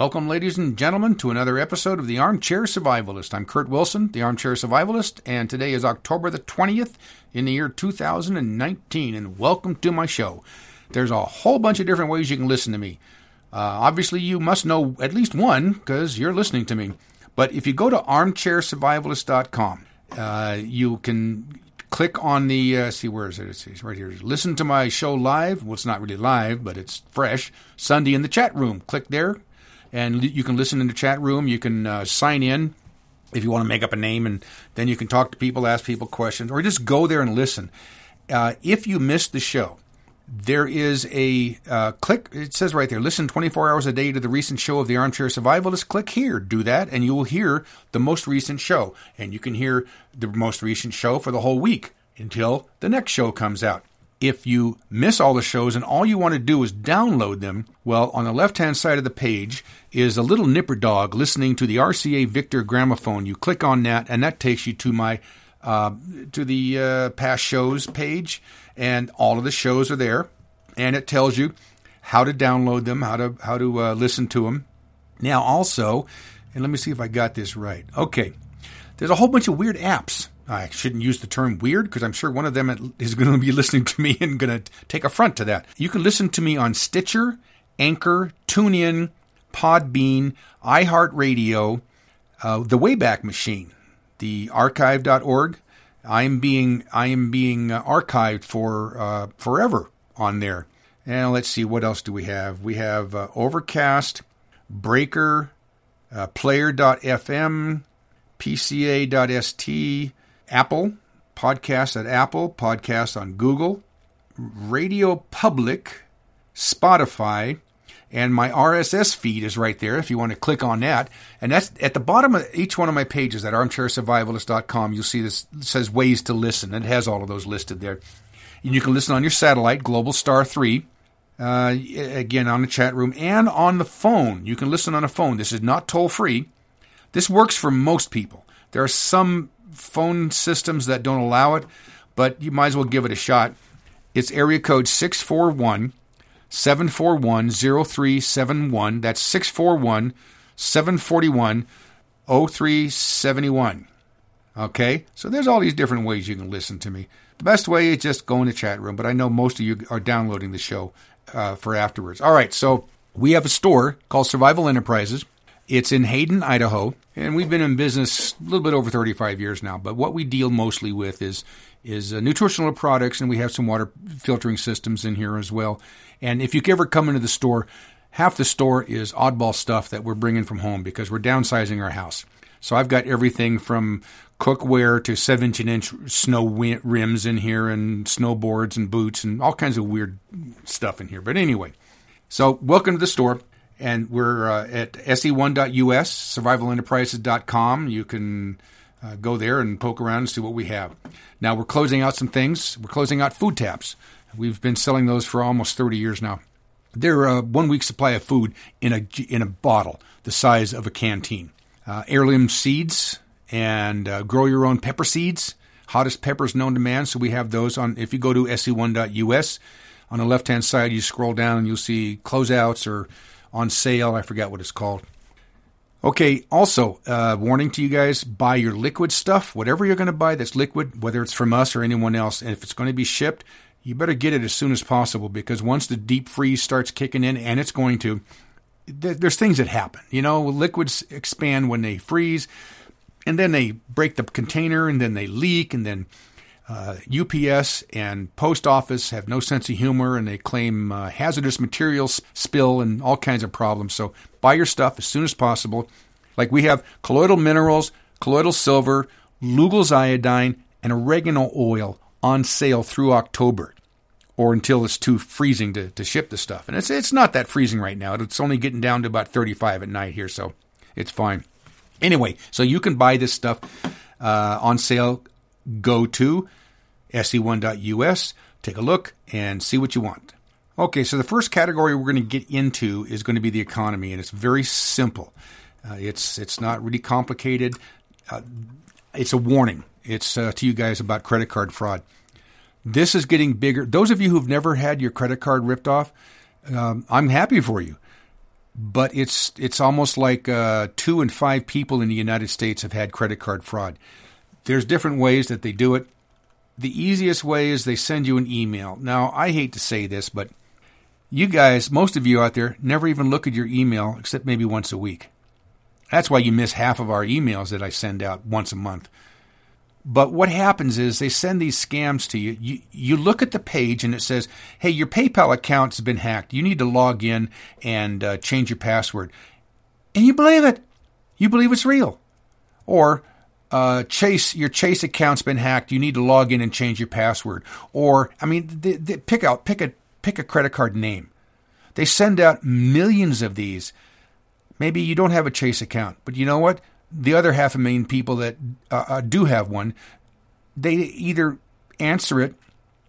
Welcome, ladies and gentlemen, to another episode of The Armchair Survivalist. I'm Kurt Wilson, The Armchair Survivalist, and today is October the 20th in the year 2019, and welcome to my show. There's a whole bunch of different ways you can listen to me. Obviously, you must know at least one, because you're listening to me. But if you go to armchairsurvivalist.com, you can click on the, where is it? It's right here. Listen to my show live. Well, it's not really live, but it's fresh. Sunday in the chat room. Click there, and you can listen in the chat room. You can sign in if you want to make up a name, and then you can talk to people, ask people questions, or just go there and listen. If you missed the show, there is a click. It says right there, listen 24 hours a day to the recent show of The Armchair Survivalist. Click here. Do that, and you will hear the most recent show. And you can hear the most recent show for the whole week until the next show comes out. If you miss all the shows and all you want to do is download them, well, on the left-hand side of the page is a little nipper dog listening to the RCA Victor gramophone. You click on that, and that takes you to my to the past shows page, and all of the shows are there, and it tells you how to download them, how to listen to them. Now, also, and let me see if I got this right. Okay, there's a whole bunch of weird apps. I shouldn't use the term weird because I'm sure one of them is going to be listening to me and going to take affront to that. You can listen to me on Stitcher, Anchor, TuneIn, Podbean, iHeartRadio, the Wayback Machine, the archive.org. I am being archived for forever on there. And let's see, what else do we have? We have Overcast, Breaker, Player.fm, PCA.st, Apple, podcast at Apple, podcast on Google, Radio Public, Spotify, and my RSS feed is right there if you want to click on that. And that's at the bottom of each one of my pages at armchairsurvivalist.com. You'll see this says ways to listen. It has all of those listed there. And you can listen on your satellite, Global Star 3, again on the chat room, and on the phone. You can listen on a phone. This is not toll-free. This works for most people. There are some phone systems that don't allow it, but you might as well give it a shot. It's area code 641-741-0371. That's 641-741-0371. Okay? So there's all these different ways you can listen to me. The best way is just go in the chat room, but I know most of you are downloading the show for afterwards. All right, so we have a store called Survival Enterprises. It's in Hayden, Idaho, and we've been in business a little bit over 35 years now. But what we deal mostly with is nutritional products, and we have some water filtering systems in here as well. And if you ever come into the store, half the store is oddball stuff that we're bringing from home because we're downsizing our house. So I've got everything from cookware to 17-inch snow rims in here, and snowboards and boots and all kinds of weird stuff in here. But anyway, so welcome to the store. And we're at se1.us, survivalenterprises.com. You can go there and poke around and see what we have. Now, we're closing out some things. We're closing out food taps. We've been selling those for almost 30 years now. They're a 1-week supply of food in a bottle the size of a canteen. Heirloom seeds and grow your own pepper seeds, hottest peppers known to man. So we have those on. If you go to se1.us, on the left-hand side, you scroll down and you'll see closeouts or on sale. I forgot what it's called. Okay, also, warning to you guys, buy your liquid stuff. Whatever you're going to buy that's liquid, whether it's from us or anyone else, and if it's going to be shipped, you better get it as soon as possible, because once the deep freeze starts kicking in, and it's going to, there's things that happen. You know, liquids expand when they freeze, and then they break the container, and then they leak, and then UPS and Post Office have no sense of humor, and they claim hazardous materials spill and all kinds of problems. So buy your stuff as soon as possible. Like we have colloidal minerals, colloidal silver, Lugol's iodine, and oregano oil on sale through October, or until it's too freezing to ship the stuff. And it's not that freezing right now. It's only getting down to about 35 at night here, so it's fine. Anyway, so you can buy this stuff on sale. Go to se1.us, take a look, and see what you want. Okay, so the first category we're going to get into is going to be the economy, and it's very simple. It's not really complicated. It's a warning. It's to you guys about credit card fraud. This is getting bigger. Those of you who've never had your credit card ripped off, I'm happy for you. but it's almost like 2 in 5 people in the United States have had credit card fraud. There's different ways that they do it. The easiest way is they send you an email. Now, I hate to say this, but you guys, most of you out there, never even look at your email except maybe once a week. That's why you miss half of our emails that I send out once a month. But what happens is they send these scams to you. You look at the page and it says, hey, your PayPal account's been hacked. You need to log in and change your password. And you believe it. You believe it's real. Or your Chase account's been hacked. You need to log in and change your password. Or, I mean, pick a credit card name. They send out millions of these. Maybe you don't have a Chase account, but you know what? The other 500,000 people that do have one, they either answer it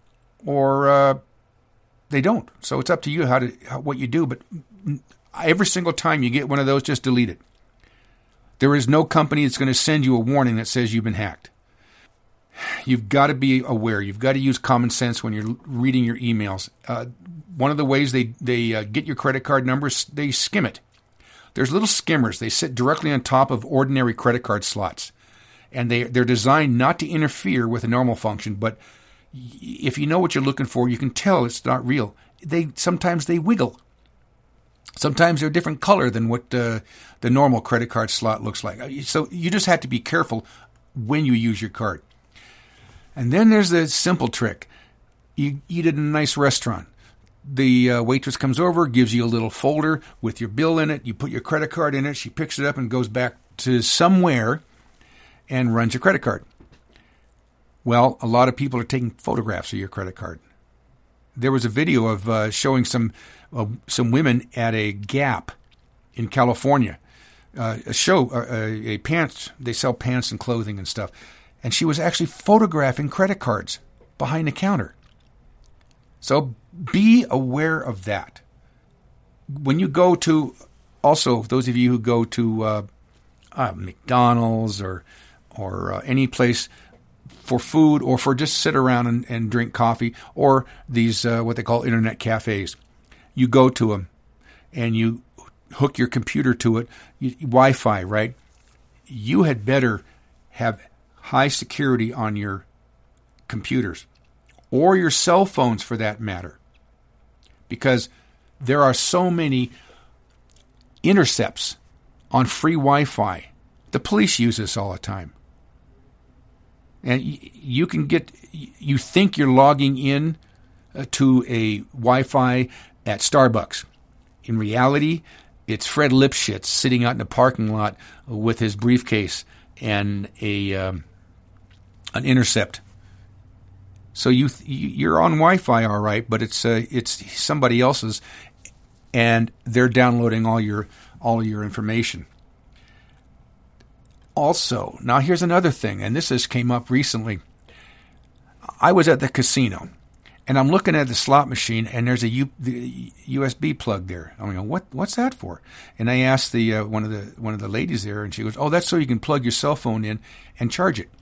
or they don't. So it's up to you what you do. But every single time you get one of those, just delete it. There is no company that's going to send you a warning that says you've been hacked. You've got to be aware. You've got to use common sense when you're reading your emails. One of the ways they get your credit card numbers, they skim it. There's little skimmers. They sit directly on top of ordinary credit card slots. And they're designed not to interfere with a normal function, but if you know what you're looking for, you can tell it's not real. Sometimes they wiggle. Sometimes they're a different color than what the normal credit card slot looks like. So you just have to be careful when you use your card. And then there's the simple trick. You eat at a nice restaurant. The waitress comes over, gives you a little folder with your bill in it. You put your credit card in it. She picks it up and goes back to somewhere and runs your credit card. Well, a lot of people are taking photographs of your credit card. There was a video of showing some women at a Gap in California. A pants. They sell pants and clothing and stuff. And she was actually photographing credit cards behind the counter. So be aware of that. When you go to, also those of you who go to McDonald's or any place for food or for just sit around and drink coffee, or these what they call internet cafes, you go to them and you hook your computer to it, Wi-Fi, right? You had better have high security on your computers or your cell phones for that matter, because there are so many intercepts on free Wi-Fi. The police use this all the time. And you think you're logging in to a Wi-Fi at Starbucks. In reality, it's Fred Lipschitz sitting out in the parking lot with his briefcase and an intercept. So you're on Wi-Fi, all right, but it's somebody else's, and they're downloading all your information. Also, now here's another thing, and this came up recently. I was at the casino, and I'm looking at the slot machine, and there's the USB plug there. I'm going, what's that for? And I asked one of the ladies there, and she goes, "Oh, that's so you can plug your cell phone in and charge it."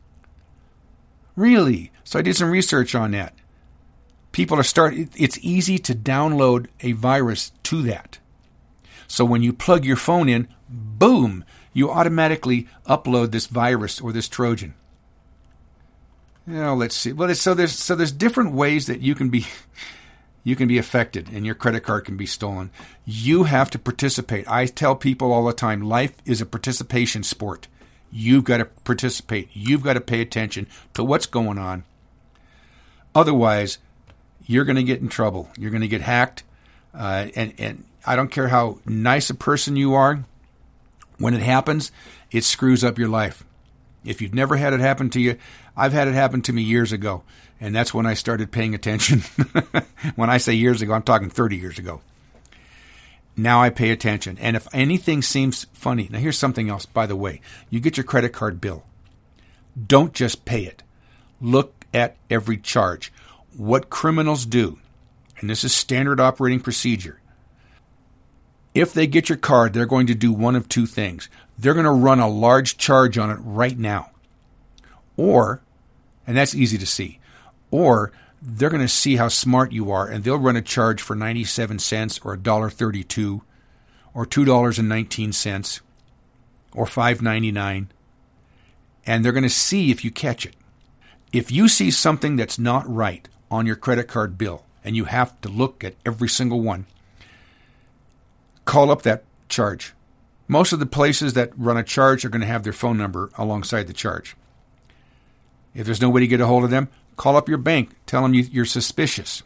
Really? So I did some research on that. People it's easy to download a virus to that. So when you plug your phone in, boom, you automatically upload this virus or this Trojan. Let's see. Well, so there's different ways that you can be affected and your credit card can be stolen. You have to participate. I tell people all the time, life is a participation sport. You've got to participate. You've got to pay attention to what's going on. Otherwise, you're going to get in trouble. You're going to get hacked. And I don't care how nice a person you are. When it happens, it screws up your life. If you've never had it happen to you, I've had it happen to me years ago. And that's when I started paying attention. When I say years ago, I'm talking 30 years ago. Now I pay attention. And if anything seems funny, now here's something else, by the way. You get your credit card bill. Don't just pay it. Look at every charge. What criminals do, and this is standard operating procedure, if they get your card, they're going to do one of two things. They're going to run a large charge on it right now. Or, and that's easy to see, or they're going to see how smart you are, and they'll run a charge for 97 cents or $1.32 or $2.19 or $5.99, and they're going to see if you catch it. If you see something that's not right on your credit card bill, and you have to look at every single one, call up that charge. Most of the places that run a charge are going to have their phone number alongside the charge. If there's no way to get a hold of them, call up your bank. Tell them you're suspicious.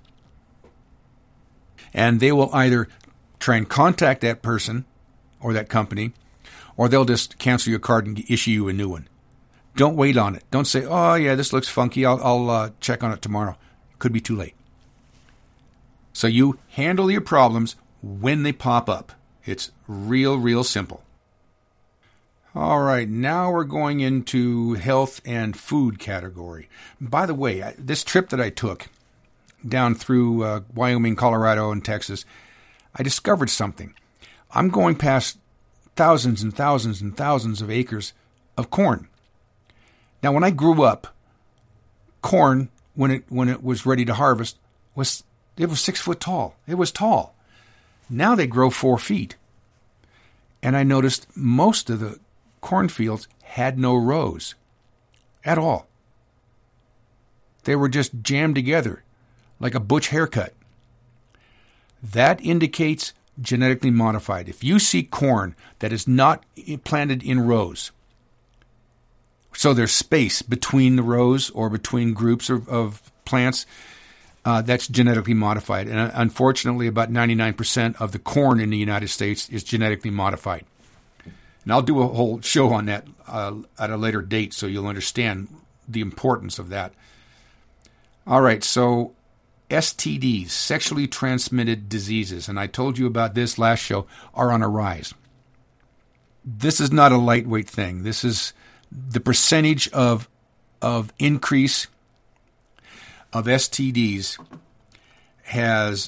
And they will either try and contact that person or that company, or they'll just cancel your card and issue you a new one. Don't wait on it. Don't say, oh, yeah, this looks funky. I'll check on it tomorrow. It could be too late. So you handle your problems when they pop up. It's real simple. All right, now we're going into health and food category. By the way, this trip that I took down through Wyoming, Colorado, and Texas, I discovered something. I'm going past thousands and thousands and thousands of acres of corn. Now, when I grew up, corn, when it was ready to harvest, was 6 foot tall. It was tall. Now they grow 4 feet. And I noticed most of the cornfields had no rows at all. They were just jammed together like a butch haircut. That indicates genetically modified. If you see corn that is not planted in rows, so there's space between the rows or between groups of plants, that's genetically modified. And unfortunately, about 99% of the corn in the United States is genetically modified. And I'll do a whole show on that at a later date so you'll understand the importance of that. All right, so STDs, sexually transmitted diseases, and I told you about this last show, are on a rise. This is not a lightweight thing. This is the percentage of increase of STDs has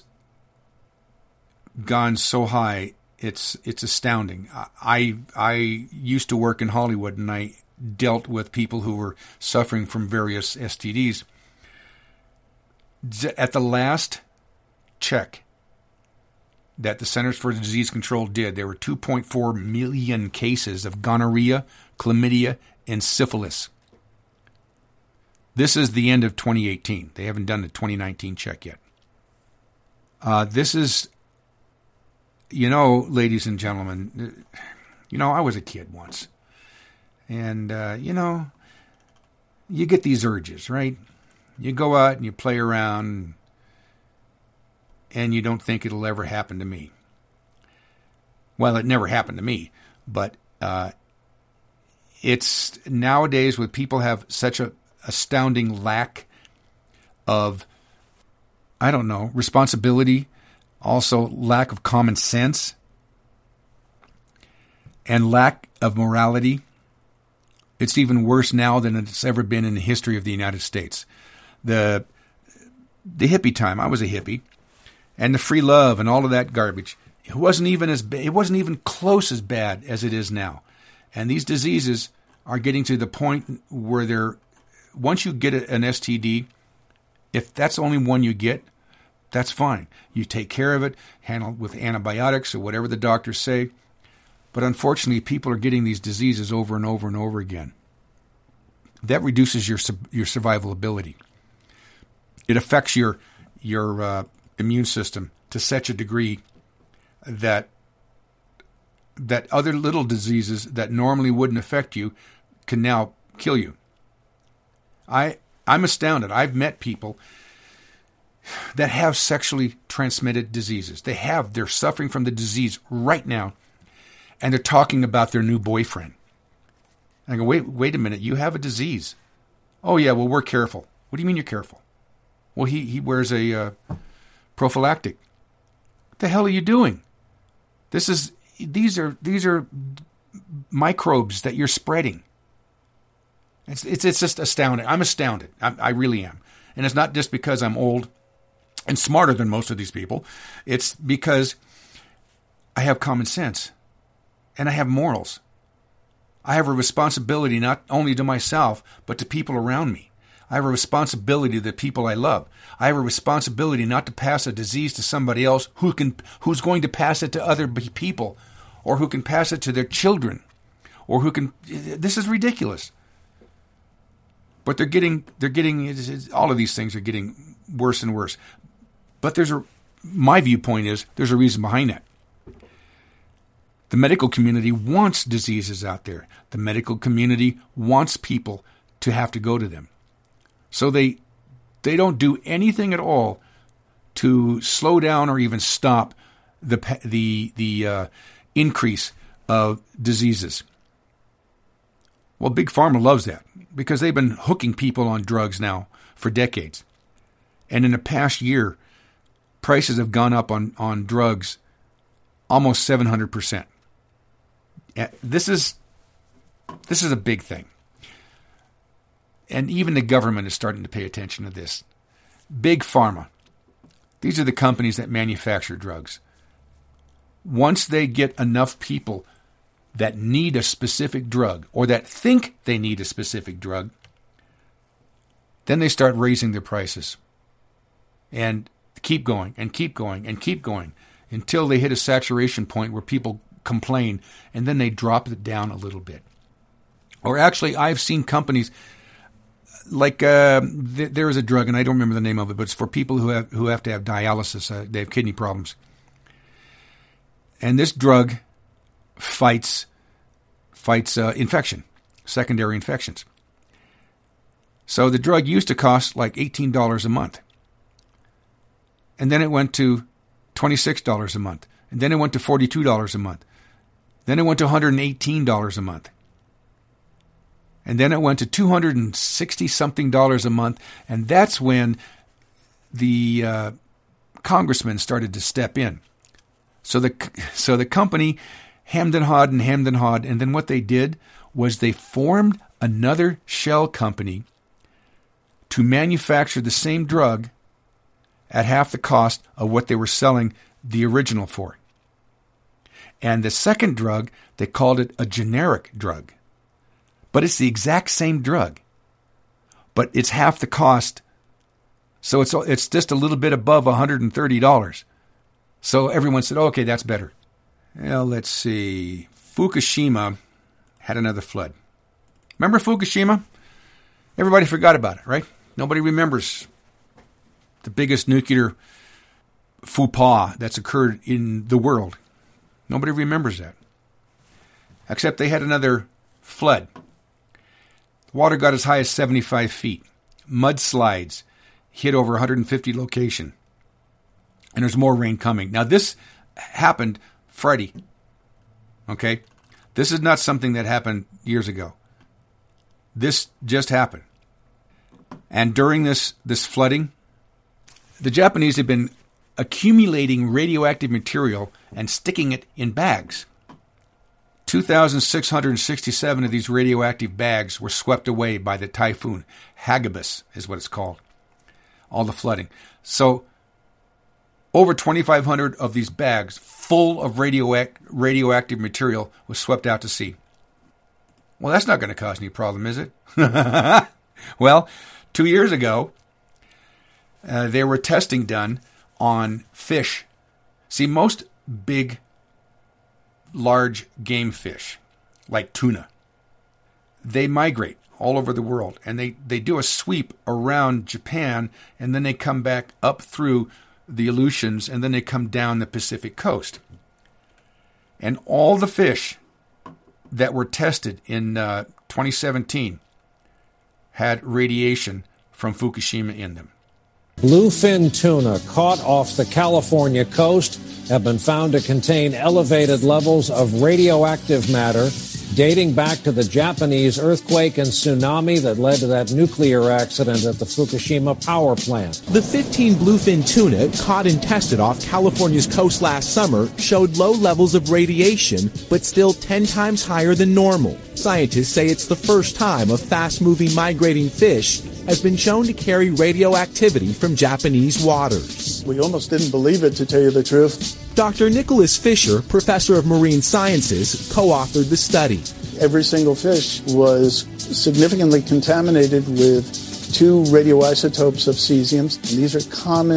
gone so high, it's astounding. I used to work in Hollywood, and I dealt with people who were suffering from various STDs. At the last check that the Centers for Disease Control did, there were 2.4 million cases of gonorrhea, chlamydia, and syphilis. This is the end of 2018. They haven't done the 2019 check yet. This is, ladies and gentlemen, I was a kid once. And, you get these urges, right? You go out and you play around, and you don't think it'll ever happen to me. Well, it never happened to me, but it's nowadays with people have such a astounding lack of, responsibility, also lack of common sense, and lack of morality. It's even worse now than it's ever been in the history of the United States. The hippie time, I was a hippie, and the free love and all of that garbage, it wasn't even close as bad as it is now. And these diseases are getting to the point where once you get an STD, if that's the only one you get, that's fine. You take care of it, handle it with antibiotics or whatever the doctors say. But unfortunately, people are getting these diseases over and over and over again. That reduces your survival ability. It affects your immune system to such a degree that other little diseases that normally wouldn't affect you can now kill you. I'm astounded. I've met people that have sexually transmitted diseases. They're suffering from the disease right now, and they're talking about their new boyfriend. I go, wait a minute, you have a disease. Oh yeah, well, we're careful. What do you mean you're careful? Well, he wears a prophylactic. What the hell are you doing? These are microbes that you're spreading. It's just astounding. I'm astounded. I really am. And it's not just because I'm old and smarter than most of these people. It's because I have common sense and I have morals. I have a responsibility not only to myself, but to people around me. I have a responsibility to the people I love. I have a responsibility not to pass a disease to somebody else who's going to pass it to other people or who can pass it to their children, or who can. This is ridiculous. But they're getting all of these things are getting worse and worse. But my viewpoint is there's a reason behind that. The medical community wants diseases out there. The medical community wants people to have to go to them. So they don't do anything at all to slow down or even stop the increase of diseases. Well, Big Pharma loves that because they've been hooking people on drugs now for decades. And in the past year, prices have gone up on drugs almost 700%. This is a big thing. And even the government is starting to pay attention to this. Big Pharma. These are the companies that manufacture drugs. Once they get enough people that need a specific drug or that think they need a specific drug, then they start raising their prices. And keep going and keep going and keep going until they hit a saturation point where people complain, and then they drop it down a little bit. Or actually, I've seen companies like there is a drug, and I don't remember the name of it, but it's for people who have to have dialysis. They have kidney problems, and this drug fights infection, secondary infections. So the drug used to cost like $18 a month, and then it went to $26 a month, and then it went to $42 a month. Then it went to $118 a month. And then it went to $260-something a month. And that's when the congressman started to step in. So the company hemmed and hawed. And then what they did was they formed another shell company to manufacture the same drug at half the cost of what they were selling the original for. And the second drug, they called it a generic drug. But it's the exact same drug. But it's half the cost. So it's just a little bit above $130. So everyone said, oh, okay, that's better. Well, let's see. Fukushima had another flood. Remember Fukushima? Everybody forgot about it, right? Nobody remembers the biggest nuclear faux pas that's occurred in the world. Nobody remembers that. Except they had another flood. The water got as high as 75 feet. Mudslides hit over 150 locations. And there's more rain coming. Now this happened Friday. Okay? This is not something that happened years ago. This just happened. And during this flooding, the Japanese have been accumulating radioactive material and sticking it in bags. 2,667 of these radioactive bags were swept away by the typhoon. Hagibis is what it's called. All the flooding. So over 2,500 of these bags full of radioactive material was swept out to sea. Well, that's not going to cause any problem, is it? Well, 2 years ago, there were testing done on fish. See, most big, large game fish, like tuna, they migrate all over the world, and they do a sweep around Japan, and then they come back up through the Aleutians, and then they come down the Pacific coast. And all the fish that were tested in 2017 had radiation from Fukushima in them. Bluefin tuna caught off the California coast have been found to contain elevated levels of radioactive matter dating back to the Japanese earthquake and tsunami that led to that nuclear accident at the Fukushima power plant. The 15 bluefin tuna caught and tested off California's coast last summer showed low levels of radiation, but still 10 times higher than normal. Scientists say it's the first time a fast-moving migrating fish has been shown to carry radioactivity from Japanese waters. We almost didn't believe it, to tell you the truth. Dr. Nicholas Fisher, professor of marine sciences, co-authored the study. Every single fish was significantly contaminated with 2 radioisotopes of cesium. And these are common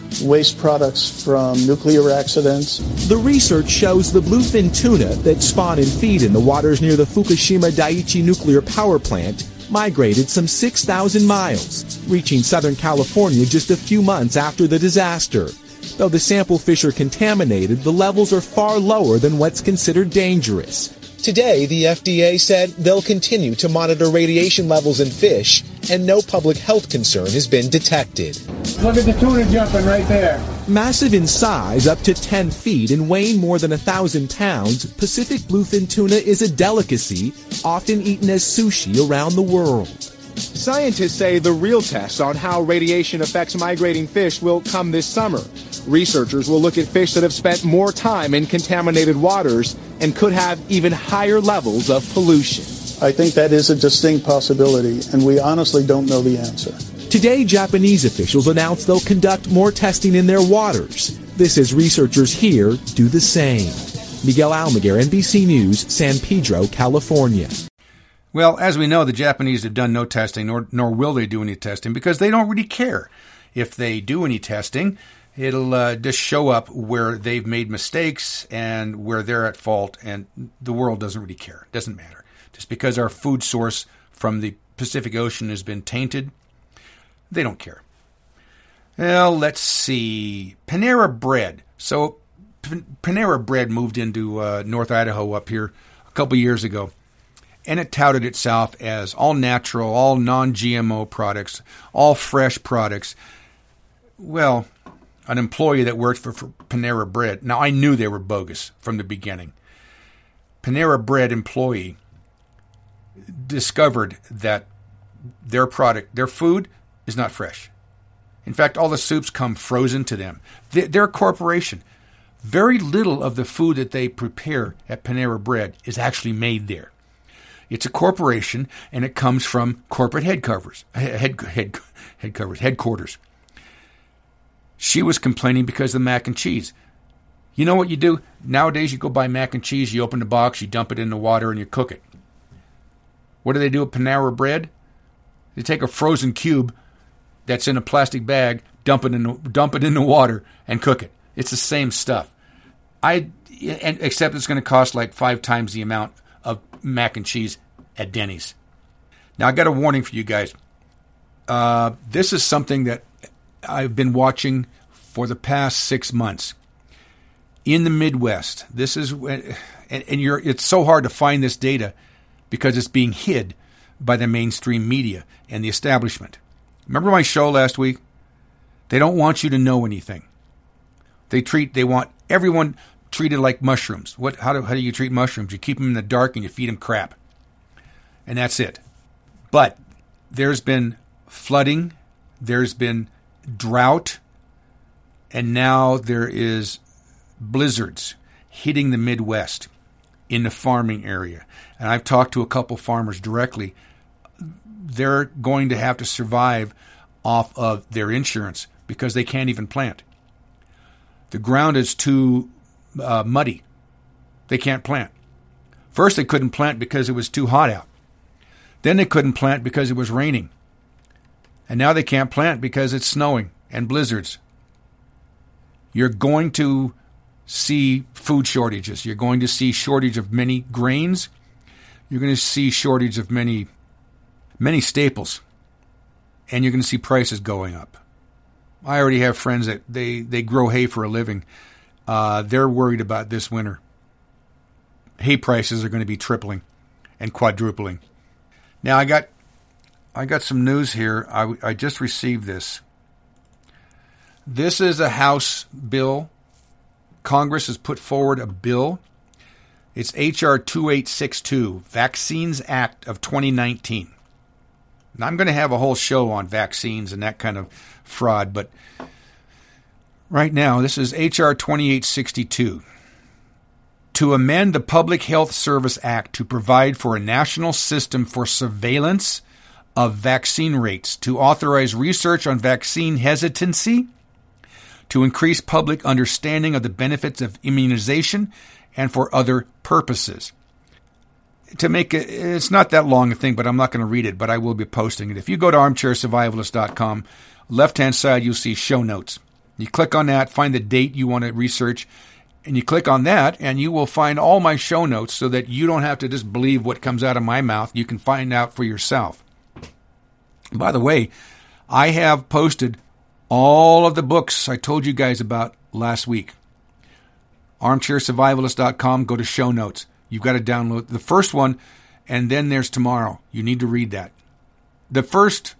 waste products from nuclear accidents. The research shows the bluefin tuna that spawn and feed in the waters near the Fukushima Daiichi nuclear power plant migrated some 6,000 miles, reaching Southern California just a few months after the disaster. Though the sample fish are contaminated, the levels are far lower than what's considered dangerous. Today, the FDA said they'll continue to monitor radiation levels in fish, and no public health concern has been detected. Look at the tuna jumping right there. Massive in size, up to 10 feet, and weighing more than 1,000 pounds, Pacific bluefin tuna is a delicacy, often eaten as sushi around the world. Scientists say the real test on how radiation affects migrating fish will come this summer. Researchers will look at fish that have spent more time in contaminated waters and could have even higher levels of pollution. I think that is a distinct possibility, and we honestly don't know the answer. Today, Japanese officials announced they'll conduct more testing in their waters. This as researchers here do the same. Miguel Almaguer, NBC News, San Pedro, California. Well, as we know, the Japanese have done no testing, nor will they do any testing, because they don't really care. If they do any testing, it'll just show up where they've made mistakes and where they're at fault, and the world doesn't really care. It doesn't matter. Just because our food source from the Pacific Ocean has been tainted, they don't care. Well, let's see. Panera Bread. So Panera Bread moved into North Idaho up here a couple years ago, and it touted itself as all natural, all non-GMO products, all fresh products. Well, an employee that worked for Panera Bread, now I knew they were bogus from the beginning. Panera Bread employee discovered that their product, their food, is not fresh. In fact, all the soups come frozen to them. They're a corporation. Very little of the food that they prepare at Panera Bread is actually made there. It's a corporation, and it comes from corporate headquarters. She was complaining because of the mac and cheese. You know what you do? Nowadays, you go buy mac and cheese, you open the box, you dump it in the water, and you cook it. What do they do at Panera Bread? They take a frozen cube that's in a plastic bag, dump it in the water, and cook it. It's the same stuff. Except it's going to cost like 5 times the amount of mac and cheese at Denny's. Now, I got a warning for you guys. This is something that I've been watching for the past 6 months. In the Midwest, this is, it's so hard to find this data because it's being hid by the mainstream media and the establishment. Remember my show last week? They don't want you to know anything. They want everyone treated like mushrooms. How do you treat mushrooms? You keep them in the dark and you feed them crap. And that's it. But there's been flooding, there's been drought, and now there is blizzards hitting the Midwest in the farming area. And I've talked to a couple farmers directly. They're going to have to survive off of their insurance because they can't even plant. The ground is too muddy. They can't plant. First, they couldn't plant because it was too hot out. Then they couldn't plant because it was raining. And now they can't plant because it's snowing and blizzards. You're going to see food shortages. You're going to see shortage of many grains. You're going to see shortage of many staples. And you're going to see prices going up. I already have friends that they grow hay for a living. They're worried about this winter. Hay prices are going to be tripling and quadrupling. Now, I got some news here. I just received this. This is a House bill. Congress has put forward a bill. It's H.R. 2862, Vaccines Act of 2019. Now, I'm going to have a whole show on vaccines and that kind of fraud, but right now, this is H.R. 2862. To amend the Public Health Service Act to provide for a national system for surveillance of vaccine rates, to authorize research on vaccine hesitancy, to increase public understanding of the benefits of immunization, and for other purposes. It's not that long a thing, but I'm not going to read it, but I will be posting it. If you go to armchairsurvivalist.com, left-hand side, you'll see show notes. You click on that, find the date you want to research, and you click on that, and you will find all my show notes so that you don't have to just believe what comes out of my mouth. You can find out for yourself. By the way, I have posted all of the books I told you guys about last week. ArmchairSurvivalist.com, go to show notes. You've got to download the first one, and then there's tomorrow. You need to read that. The first,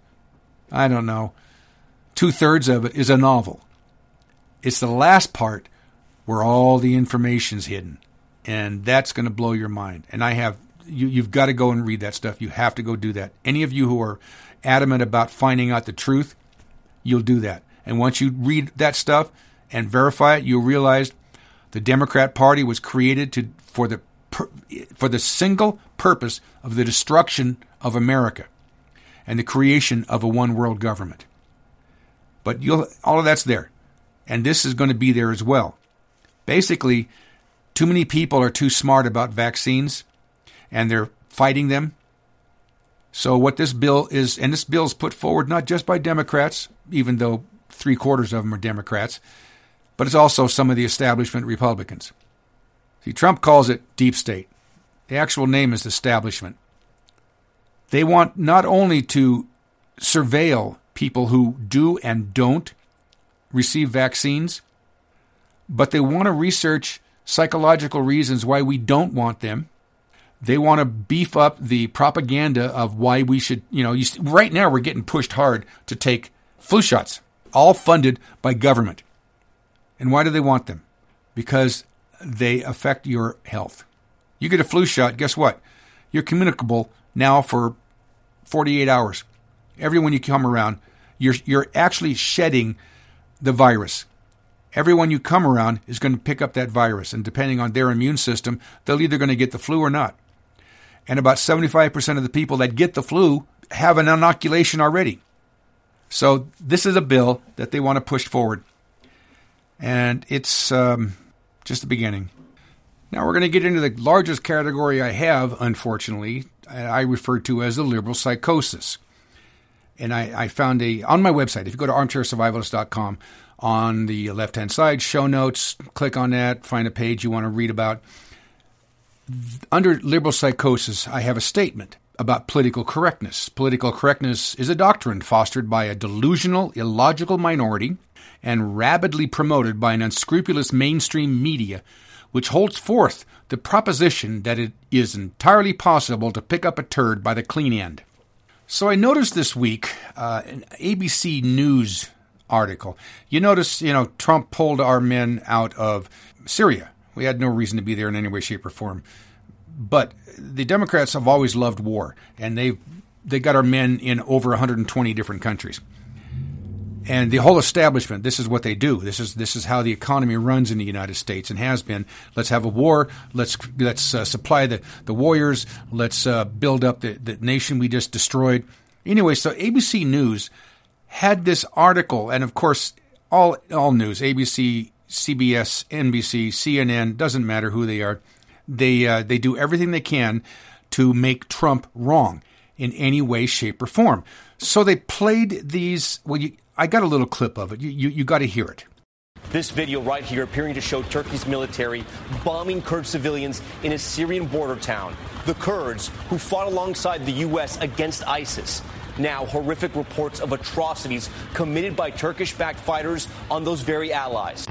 2/3 of it is a novel. It's the last part where all the information's hidden, and that's going to blow your mind. And you've got to go and read that stuff. You have to go do that. Any of you who are adamant about finding out the truth, you'll do that. And once you read that stuff and verify it, you'll realize the Democrat Party was created for the single purpose of the destruction of America and the creation of a one-world government. But all of that's there. And this is going to be there as well. Basically, too many people are too smart about vaccines, and they're fighting them. So what this bill is, and this bill is put forward not just by Democrats, even though 3/4 of them are Democrats, but it's also some of the establishment Republicans. See, Trump calls it deep state. The actual name is establishment. They want not only to surveil people who do and don't receive vaccines, but they want to research psychological reasons why we don't want them. They want to beef up the propaganda of why we should, right now we're getting pushed hard to take flu shots, all funded by government. And why do they want them? Because they affect your health. You get a flu shot, guess what? You're communicable now for 48 hours. Everyone you come around, you're actually shedding the virus. Everyone you come around is going to pick up that virus, and depending on their immune system, they're either going to get the flu or not. And about 75% of the people that get the flu have an inoculation already. So this is a bill that they want to push forward. And it's just the beginning. Now we're going to get into the largest category I have, unfortunately, I refer to as the liberal psychosis. And I found on my website, if you go to armchairsurvivalist.com, on the left-hand side, show notes, click on that, find a page you want to read about. Under liberal psychosis, I have a statement about political correctness. Political correctness is a doctrine fostered by a delusional, illogical minority and rabidly promoted by an unscrupulous mainstream media, which holds forth the proposition that it is entirely possible to pick up a turd by the clean end. So I noticed this week an ABC News article. You notice, Trump pulled our men out of Syria. We had no reason to be there in any way, shape, or form. But the Democrats have always loved war, and they got our men in over 120 different countries. And the whole establishment, this is what they do. This is how the economy runs in the United States and has been. Let's have a war. Let's supply the warriors. Let's build up the nation we just destroyed. Anyway, so ABC News had this article, and of course, all news, ABC, CBS, NBC, CNN, doesn't matter who they are. They do everything they can to make Trump wrong in any way, shape, or form. So they played these. Well, I got a little clip of it. You got to hear it. This video right here appearing to show Turkey's military bombing Kurd civilians in a Syrian border town. The Kurds who fought alongside the U.S. against ISIS. Now, horrific reports of atrocities committed by Turkish-backed fighters on those very allies.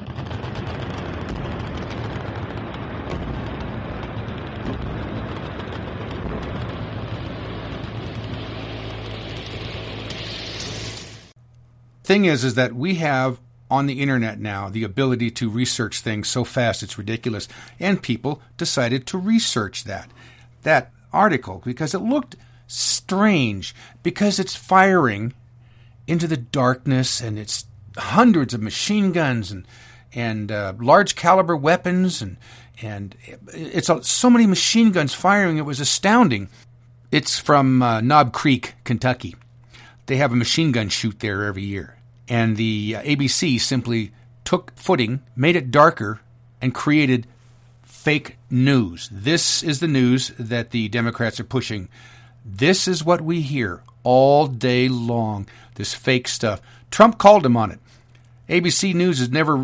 Thing is that we have on the internet now the ability to research things so fast it's ridiculous, and people decided to research that article because it looked strange, because it's firing into the darkness, and it's hundreds of machine guns and large caliber weapons, and it's so many machine guns firing. It was astounding. It's from Knob Creek, Kentucky. They have a machine gun shoot there every year. And the ABC simply took footing, made it darker, and created fake news. This is the news that the Democrats are pushing. This is what we hear all day long, this fake stuff. Trump called him on it. ABC News has never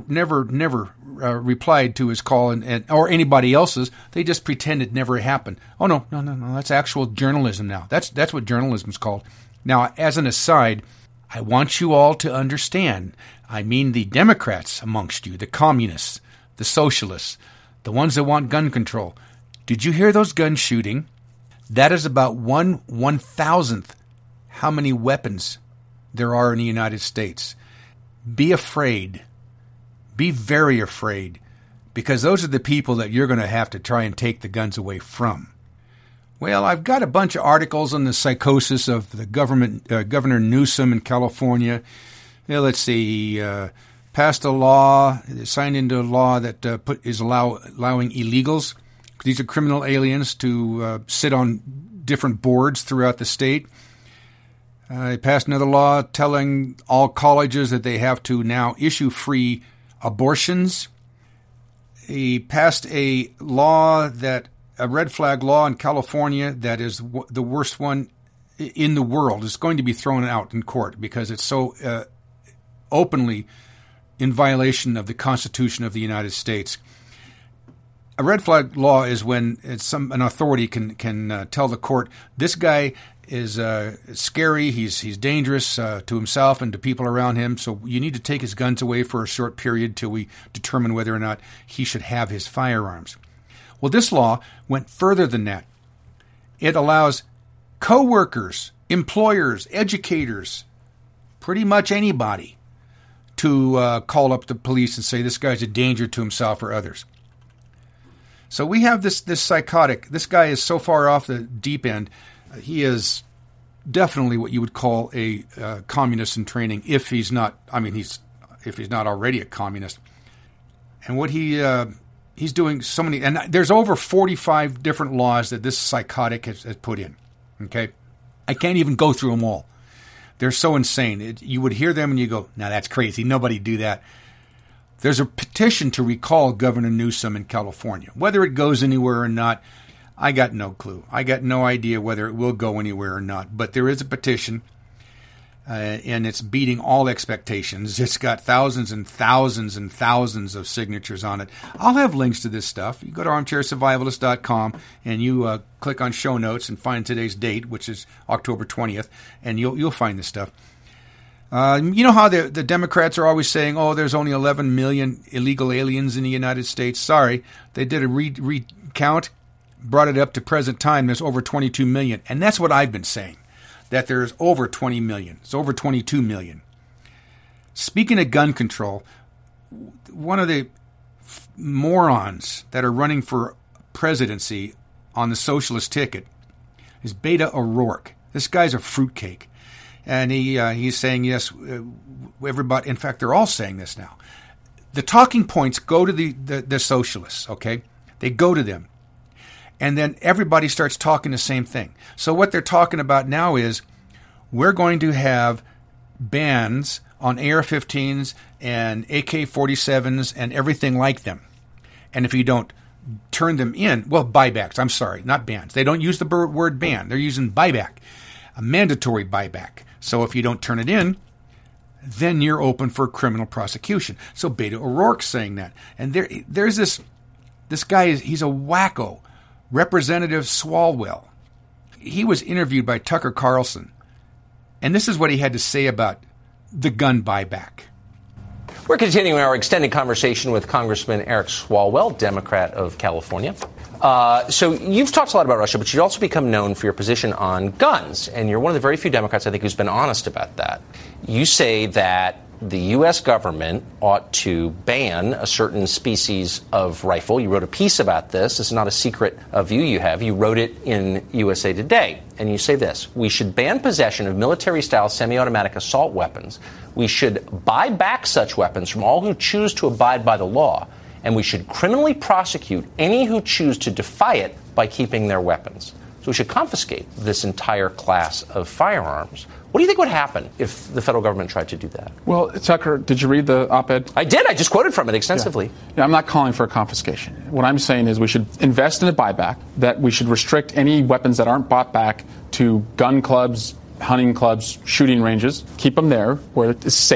replied to his call or anybody else's. They just pretend it never happened. Oh, no. That's actual journalism now. That's what journalism's called. Now, as an aside, I want you all to understand, I mean the Democrats amongst you, the communists, the socialists, the ones that want gun control. Did you hear those guns shooting? That is about 1/1000th how many weapons there are in the United States. Be afraid. Be very afraid, because those are the people that you're going to have to try and take the guns away from. Well, I've got a bunch of articles on the psychosis of the Governor Newsom in California. Let's see. Passed a law, signed into a law that is allowing illegals, these are criminal aliens, to sit on different boards throughout the state. He passed another law telling all colleges that they have to now issue free abortions. He passed a red flag law in California that is the worst one in the world. It's going to be thrown out in court because it's so openly in violation of the Constitution of the United States. A red flag law is when an authority can tell the court, this guy is scary, he's dangerous to himself and to people around him, so you need to take his guns away for a short period till we determine whether or not he should have his firearms. Well, this law went further than that. It allows co-workers, employers, educators, pretty much anybody, to call up the police and say this guy's a danger to himself or others. So we have this psychotic. This guy is so far off the deep end. He is definitely what you would call a communist in training, if he's not. I mean, if he's not already a communist. And what he's doing so many. And there's over 45 different laws that this psychotic has put in. Okay, I can't even go through them all. They're so insane. You would hear them and you go, "Now that's crazy. Nobody do that." There's a petition to recall Governor Newsom in California. Whether it goes anywhere or not, I got no clue. I got no idea whether it will go anywhere or not. But there is a petition, and it's beating all expectations. It's got thousands and thousands and thousands of signatures on it. I'll have links to this stuff. You go to armchairsurvivalist.com, and you click on show notes and find today's date, which is October 20th, and you'll find this stuff. You know how the Democrats are always saying, oh, there's only 11 million illegal aliens in the United States? Sorry, they did a recount, brought it up to present time. There's over 22 million. And that's what I've been saying, that there's over 20 million. It's over 22 million. Speaking of gun control, one of the morons that are running for presidency on the socialist ticket is Beto O'Rourke. This guy's a fruitcake. And he's saying, yes, everybody, in fact, they're all saying this now. The talking points go to the socialists, okay? They go to them. And then everybody starts talking the same thing. So what they're talking about now is we're going to have bans on AR-15s and AK-47s and everything like them. And if you don't turn them in, well, buybacks, I'm sorry, not bans. They don't use the word ban. They're using buyback, a mandatory buyback. So if you don't turn it in, then you're open for criminal prosecution. So Beto O'Rourke's saying that. And there's this guy, he's a wacko, Representative Swalwell. He was interviewed by Tucker Carlson. And this is what he had to say about the gun buyback. We're continuing our extended conversation with Congressman Eric Swalwell, Democrat of California. So you've talked a lot about Russia, but you've also become known for your position on guns. And you're one of the very few Democrats, I think, who's been honest about that. You say that the U.S. government ought to ban a certain species of rifle. You wrote a piece about this. This is not a secret view you have. You wrote it in USA Today. And you say this: we should ban possession of military-style semi-automatic assault weapons. We should buy back such weapons from all who choose to abide by the law. And we should criminally prosecute any who choose to defy it by keeping their weapons. So we should confiscate this entire class of firearms. What do you think would happen if the federal government tried to do that? Well, Tucker, did you read the op-ed? I did. I just quoted from it extensively. Yeah, I'm not calling for a confiscation. What I'm saying is we should invest in a buyback, that we should restrict any weapons that aren't bought back to gun clubs, hunting clubs, shooting ranges, keep them there where it is safe,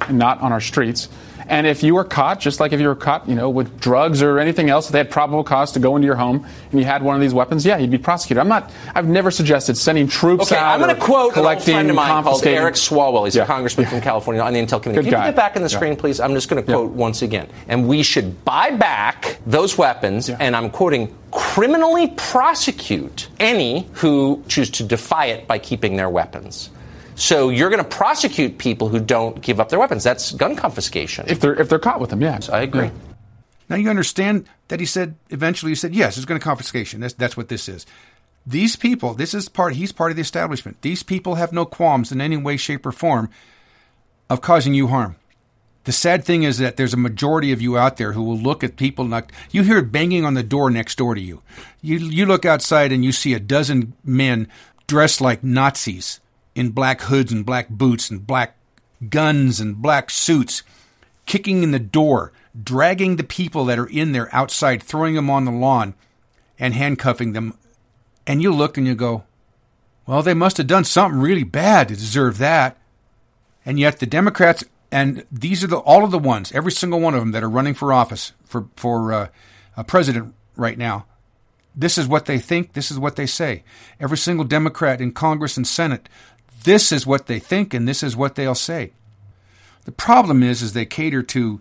and not on our streets. And if you were caught, just like if you were caught, with drugs or anything else, if they had probable cause to go into your home and you had one of these weapons, yeah, you'd be prosecuted. I've never suggested sending troops out. I'm going to quote an old friend of mine called confiscating. Eric Swalwell. He's a congressman from California on the Intel Committee. Can you get back in the screen, please? I'm just going to quote once again. And we should buy back those weapons, and I'm quoting, criminally prosecute any who choose to defy it by keeping their weapons. So you're going to prosecute people who don't give up their weapons. That's gun confiscation. If they're caught with them, yeah. I agree. Yeah. Now you understand that eventually he said, yes, it's gun confiscation. That's what this is. These people, he's part of the establishment. These people have no qualms in any way, shape, or form of causing you harm. The sad thing is that there's a majority of you out there who will look at people you hear banging on the door next door to you. You look outside and you see a dozen men dressed like Nazis in black hoods and black boots and black guns and black suits, kicking in the door, dragging the people that are in there outside, throwing them on the lawn and handcuffing them. And you look and you go, well, they must have done something really bad to deserve that. And yet the Democrats, and these are all of the ones, every single one of them that are running for office for a president right now, this is what they think, this is what they say. Every single Democrat in Congress and Senate, this is what they think, and this is what they'll say. The problem is they cater to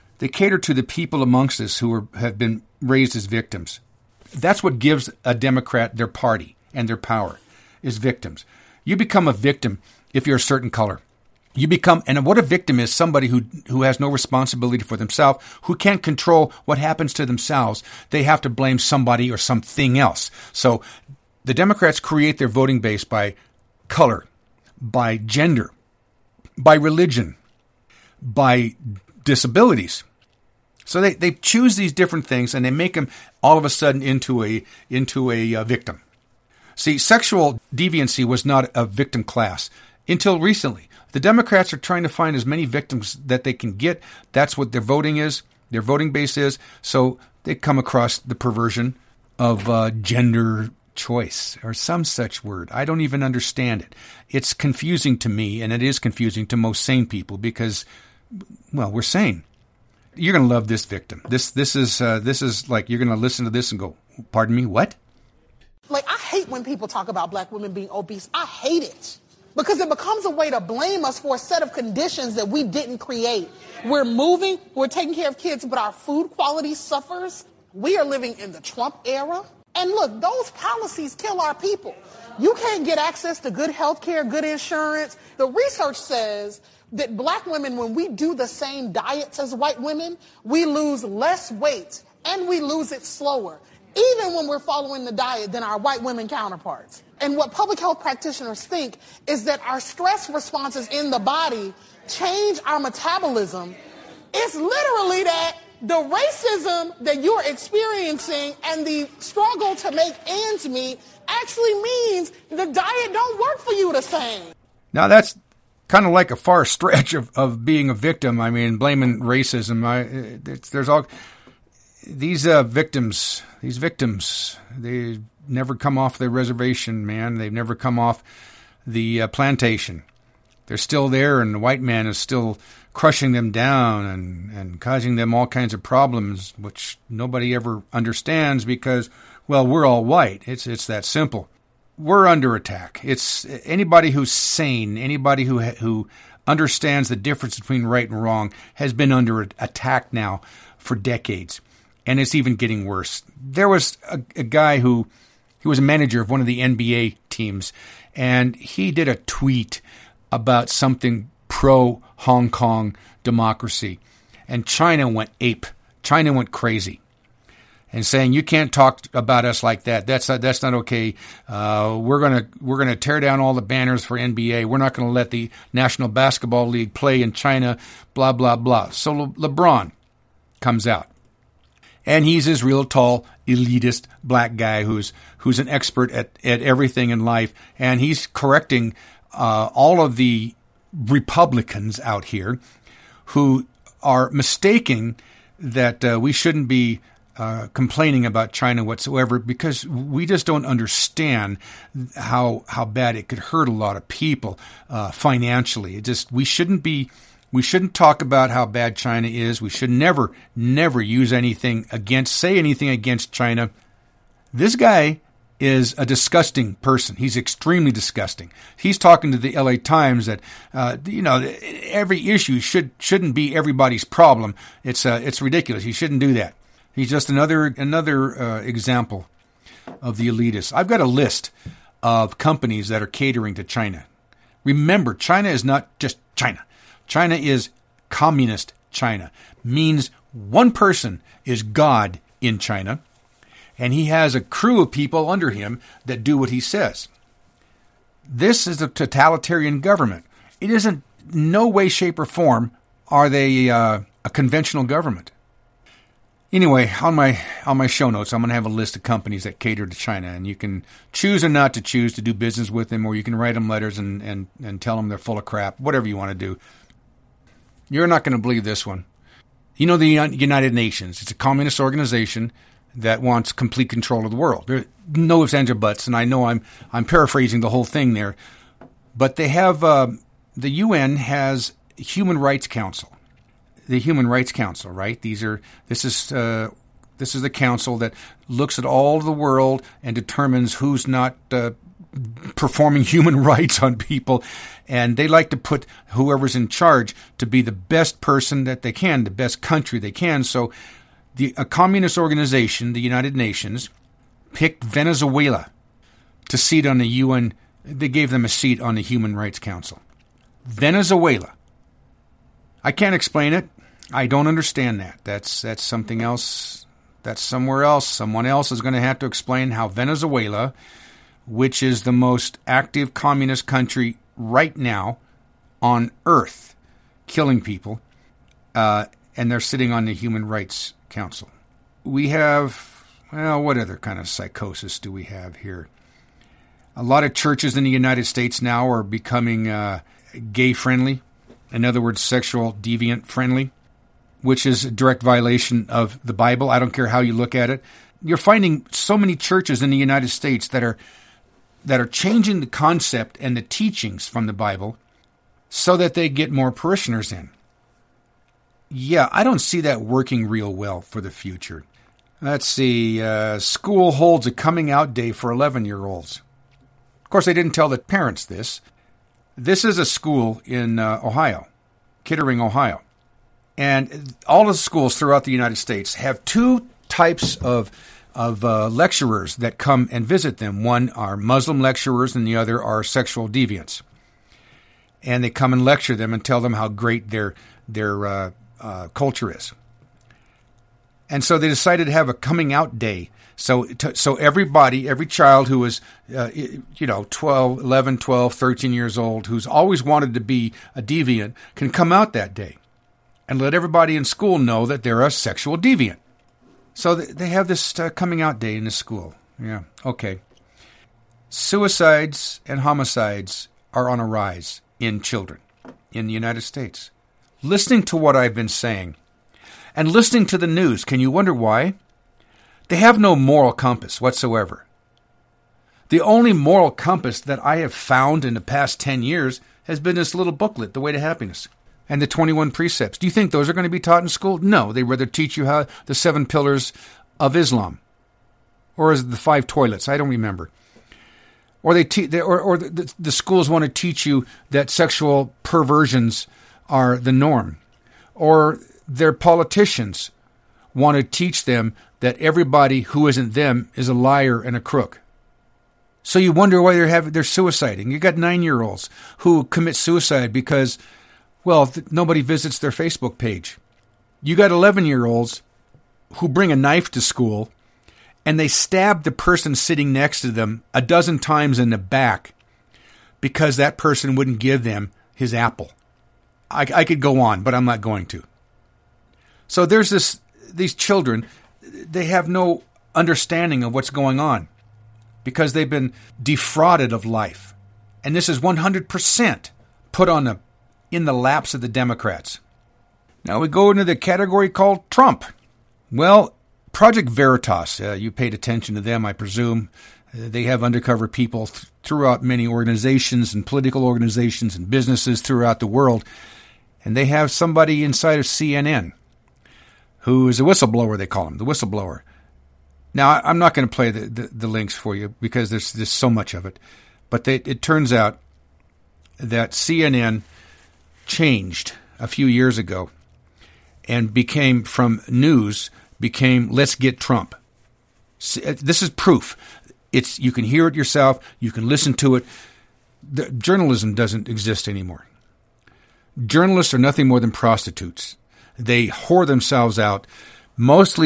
the people amongst us who have been raised as victims. That's what gives a Democrat their party and their power, is victims. You become a victim if you're a certain color. And what a victim is, somebody who has no responsibility for themselves, who can't control what happens to themselves. They have to blame somebody or something else. So the Democrats create their voting base by color, by gender, by religion, by disabilities. So they choose these different things and they make them all of a sudden into a victim. See, sexual deviancy was not a victim class until recently. The Democrats are trying to find as many victims that they can get. That's what their voting is, their voting base is. So they come across the perversion of gender choice or some such word. I don't even understand it. It's confusing to me, and it is confusing to most sane people because, well, we're sane. You're going to love this victim. This is like you're going to listen to this and go, pardon me, what? Like, I hate when people talk about black women being obese. I hate it because it becomes a way to blame us for a set of conditions that we didn't create. We're moving, we're taking care of kids, but our food quality suffers. We are living in the Trump era. And look, those policies kill our people. You can't get access to good health care, good insurance. The research says that black women, when we do the same diets as white women, we lose less weight and we lose it slower, even when we're following the diet, than our white women counterparts. And what public health practitioners think is that our stress responses in the body change our metabolism. It's literally that the racism that you're experiencing and the struggle to make ends meet actually means the diet don't work for you the same. Now that's kind of like a far stretch of being a victim. I mean, blaming racism. There's all these victims. These victims, they never come off the reservation, man. They've never come off the plantation. They're still there, and the white man is still crushing them down and causing them all kinds of problems, which nobody ever understands because, well, we're all white. It's that simple. We're under attack. It's anybody who's sane, anybody who understands the difference between right and wrong has been under attack now for decades, and it's even getting worse. There was a guy he was a manager of one of the NBA teams, and he did a tweet about something pro-Hong Kong democracy. And China went ape. China went crazy. And saying, you can't talk about us like that. That's not okay. We're gonna tear down all the banners for NBA. We're not going to let the National Basketball League play in China, blah, blah, blah. So LeBron comes out. And he's this real tall, elitist black guy who's an expert at everything in life. And he's correcting all of the Republicans out here who are mistaking that we shouldn't be complaining about China whatsoever because we just don't understand how bad it could hurt a lot of people financially. We shouldn't be We shouldn't talk about how bad China is. We should never use say anything against China. This guy is a disgusting person. He's extremely disgusting. He's talking to the LA Times that, every issue shouldn't be everybody's problem. It's ridiculous. He shouldn't do that. He's just another example of the elitists. I've got a list of companies that are catering to China. Remember, China is not just China. China is communist China. Means one person is God in China, and he has a crew of people under him that do what he says. This is a totalitarian government. It isn't, no way, shape, or form are they a conventional government. Anyway, on my show notes, I'm going to have a list of companies that cater to China, and you can choose or not to choose to do business with them, or you can write them letters and tell them they're full of crap, whatever you want to do. You're not going to believe this one. You know the United Nations. It's a communist organization that wants complete control of the world. There are no ifs, ands, or buts, and I know I'm paraphrasing the whole thing there, but they have the UN has Human Rights Council. The Human Rights Council, right? This is the council that looks at all of the world and determines who's not performing human rights on people, and they like to put whoever's in charge to be the best person that they can, the best country they can. So a communist organization, the United Nations, picked Venezuela to seat on the UN. They gave them a seat on the Human Rights Council. Venezuela. I can't explain it. I don't understand that. That's something else. That's somewhere else. Someone else is going to have to explain how Venezuela, which is the most active communist country right now on earth, killing people, and they're sitting on the Human Rights Council. We have, what other kind of psychosis do we have here? A lot of churches in the United States now are becoming gay-friendly. In other words, sexual deviant-friendly, which is a direct violation of the Bible. I don't care how you look at it. You're finding so many churches in the United States that are changing the concept and the teachings from the Bible so that they get more parishioners in. Yeah, I don't see that working real well for the future. Let's see. School holds a coming out day for 11-year-olds. Of course, they didn't tell the parents this. This is a school in Ohio, Kittering, Ohio. And all the schools throughout the United States have two types of lecturers that come and visit them. One are Muslim lecturers and the other are sexual deviants. And they come and lecture them and tell them how great their culture is. And so they decided to have a coming out day. So everybody, every child who is, 11, 12, 13 years old, who's always wanted to be a deviant, can come out that day and let everybody in school know that they're a sexual deviant. So they have this coming out day in the school. Yeah, okay. Suicides and homicides are on a rise in children in the United States. Listening to what I've been saying and listening to the news, can you wonder why? They have no moral compass whatsoever. The only moral compass that I have found in the past 10 years has been this little booklet, The Way to Happiness, and the 21 Precepts. Do you think those are going to be taught in school? No, they rather teach you how the 7 pillars of Islam, or is it the 5 toilets? I don't remember. Or the schools want to teach you that sexual perversions are the norm, or their politicians want to teach them that everybody who isn't them is a liar and a crook. So you wonder why they're suiciding. You got 9-year-olds who commit suicide because, nobody visits their Facebook page. You got 11-year-olds who bring a knife to school and they stab the person sitting next to them a dozen times in the back because that person wouldn't give them his apple. I could go on, but I'm not going to. So there's these children, they have no understanding of what's going on because they've been defrauded of life. And this is 100% put in the laps of the Democrats. Now we go into the category called Trump. Well, Project Veritas, you paid attention to them, I presume. They have undercover people throughout many organizations and political organizations and businesses throughout the world. and they have somebody inside of CNN who is a whistleblower, they call him, the whistleblower. Now, I'm not going to play the links for you because there's so much of it. But it turns out that CNN changed a few years ago and became, from news, let's get Trump. This is proof. You can hear it yourself. You can listen to it. Journalism doesn't exist anymore. Journalists are nothing more than prostitutes. They whore themselves out. Most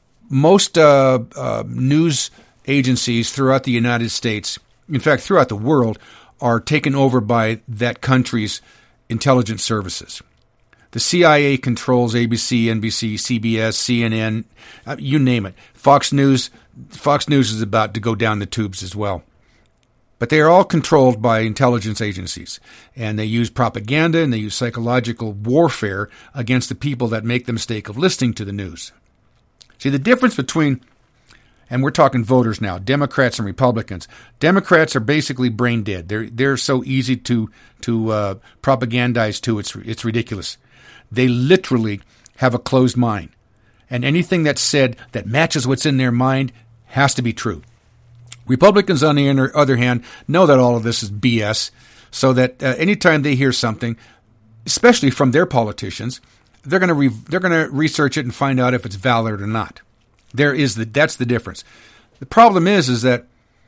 news agencies throughout the United States, in fact, throughout the world, are taken over by that country's intelligence services. The CIA controls ABC, NBC, CBS, CNN, you name it. Fox News is about to go down the tubes as well. But they are all controlled by intelligence agencies, and they use propaganda and they use psychological warfare against the people that make the mistake of listening to the news. See, the difference between, and we're talking voters now, Democrats and Republicans. Democrats are basically brain dead. They're so easy to propagandize to. It's ridiculous. They literally have a closed mind, and anything that's said that matches what's in their mind has to be true. Republicans, on the other hand, know that all of this is BS, so that anytime they hear something, especially from their politicians, they're going to research it and find out if it's valid or not. That's the difference. The problem is that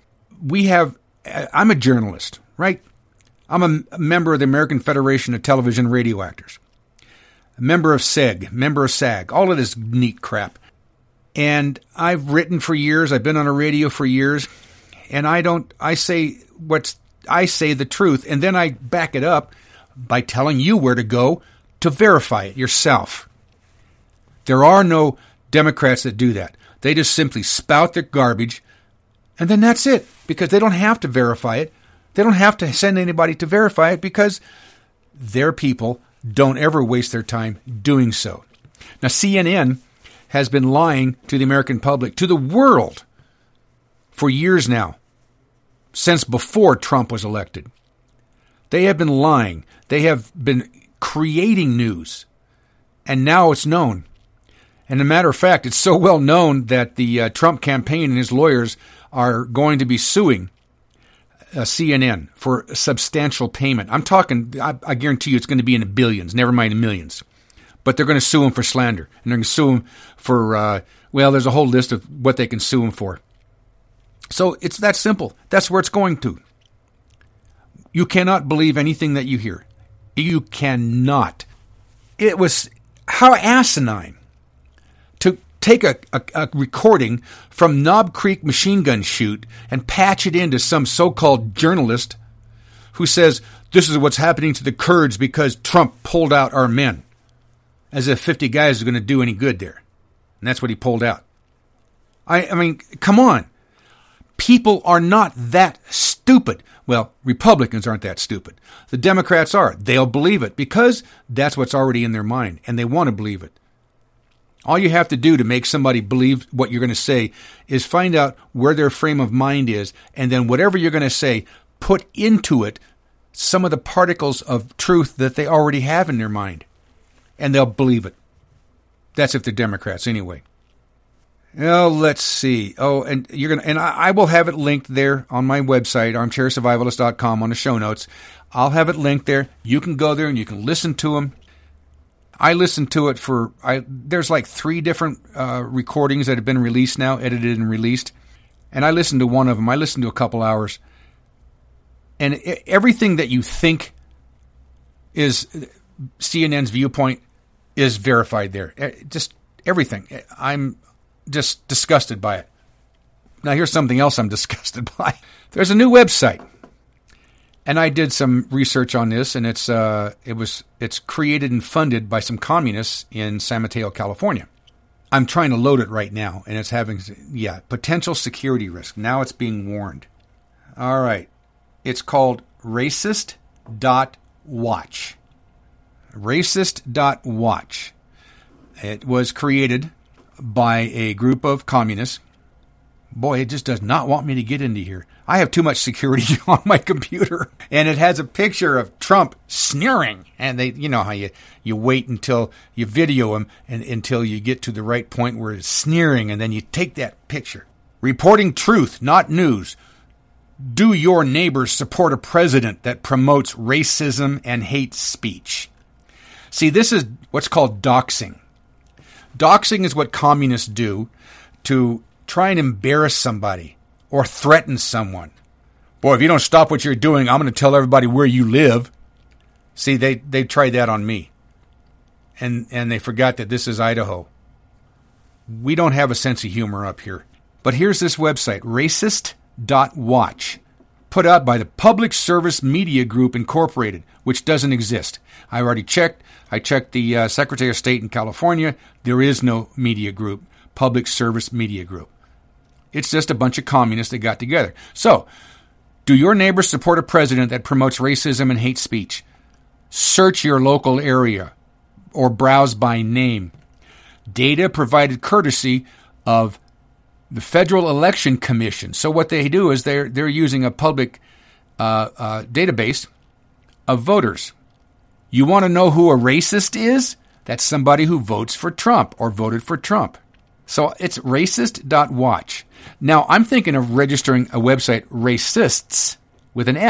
I'm a journalist, right? I'm a member of the American Federation of Television Radio Actors, a member of SAG, all of this neat crap. And I've written for years. I've been on a radio for years, and I say the truth, and then I back it up by telling you where to go to verify it yourself. There are no Democrats that do that. They just simply spout their garbage, and then that's it, because they don't have to verify it. They don't have to send anybody to verify it because their people don't ever waste their time doing so. Now, CNN has been lying to the American public, to the world, for years now, since before Trump was elected. They have been lying. They have been creating news, and now it's known. And as a matter of fact, it's so well known that the Trump campaign and his lawyers are going to be suing CNN for substantial payment. I'm talking, I guarantee you it's going to be in the billions, never mind the millions. But they're going to sue him for slander, and they're going to sue him for, there's a whole list of what they can sue him for. So it's that simple. That's where it's going to. You cannot believe anything that you hear. You cannot. It was how asinine to take a recording from Knob Creek machine gun shoot and patch it into some so-called journalist who says, this is what's happening to the Kurds because Trump pulled out our men. As if 50 guys are going to do any good there. And that's what he pulled out. I mean, come on. People are not that stupid. Well, Republicans aren't that stupid. The Democrats are. They'll believe it because that's what's already in their mind, and they want to believe it. All you have to do to make somebody believe what you're going to say is find out where their frame of mind is, and then whatever you're going to say, put into it some of the particles of truth that they already have in their mind. And they'll believe it. That's if they're Democrats anyway. Oh, let's see. Oh, and I will have it linked there on my website, armchairsurvivalist.com, on the show notes. I'll have it linked there. You can go there and you can listen to them. I listened to it there's like 3 different recordings that have been released now, edited and released. And I listened to one of them. I listened to a couple hours. And everything that you think is CNN's viewpoint is verified there. Just everything. I'm just disgusted by it. Now here's something else I'm disgusted by. There's a new website, and I did some research on this, and it's created and funded by some communists in San Mateo, California. I'm trying to load it right now, and it's having potential security risk. Now it's being warned. All right, it's called racist.watch. Racist.watch. It was created by a group of communists. Boy, it just does not want me to get into here. I have too much security on my computer, and it has a picture of Trump sneering. And they, you know how you wait until you video him and until you get to the right point where it's sneering, and then you take that picture. Reporting truth, not news. Do your neighbors support a president that promotes racism and hate speech? See, this is what's called doxing. Doxing is what communists do to try and embarrass somebody or threaten someone. Boy, if you don't stop what you're doing, I'm going to tell everybody where you live. See, they tried that on me. And they forgot that this is Idaho. We don't have a sense of humor up here. But here's this website, racist.watch, put out by the Public Service Media Group Incorporated, which doesn't exist. I already checked. I checked the Secretary of State in California. There is no media group, Public Service Media Group. It's just a bunch of communists that got together. So, do your neighbors support a president that promotes racism and hate speech? Search your local area or browse by name. Data provided courtesy of the Federal Election Commission. So what they do is they're using a public database of voters. You want to know who a racist is? That's somebody who votes for Trump or voted for Trump. So it's racist.watch. Now, I'm thinking of registering a website, racists, with an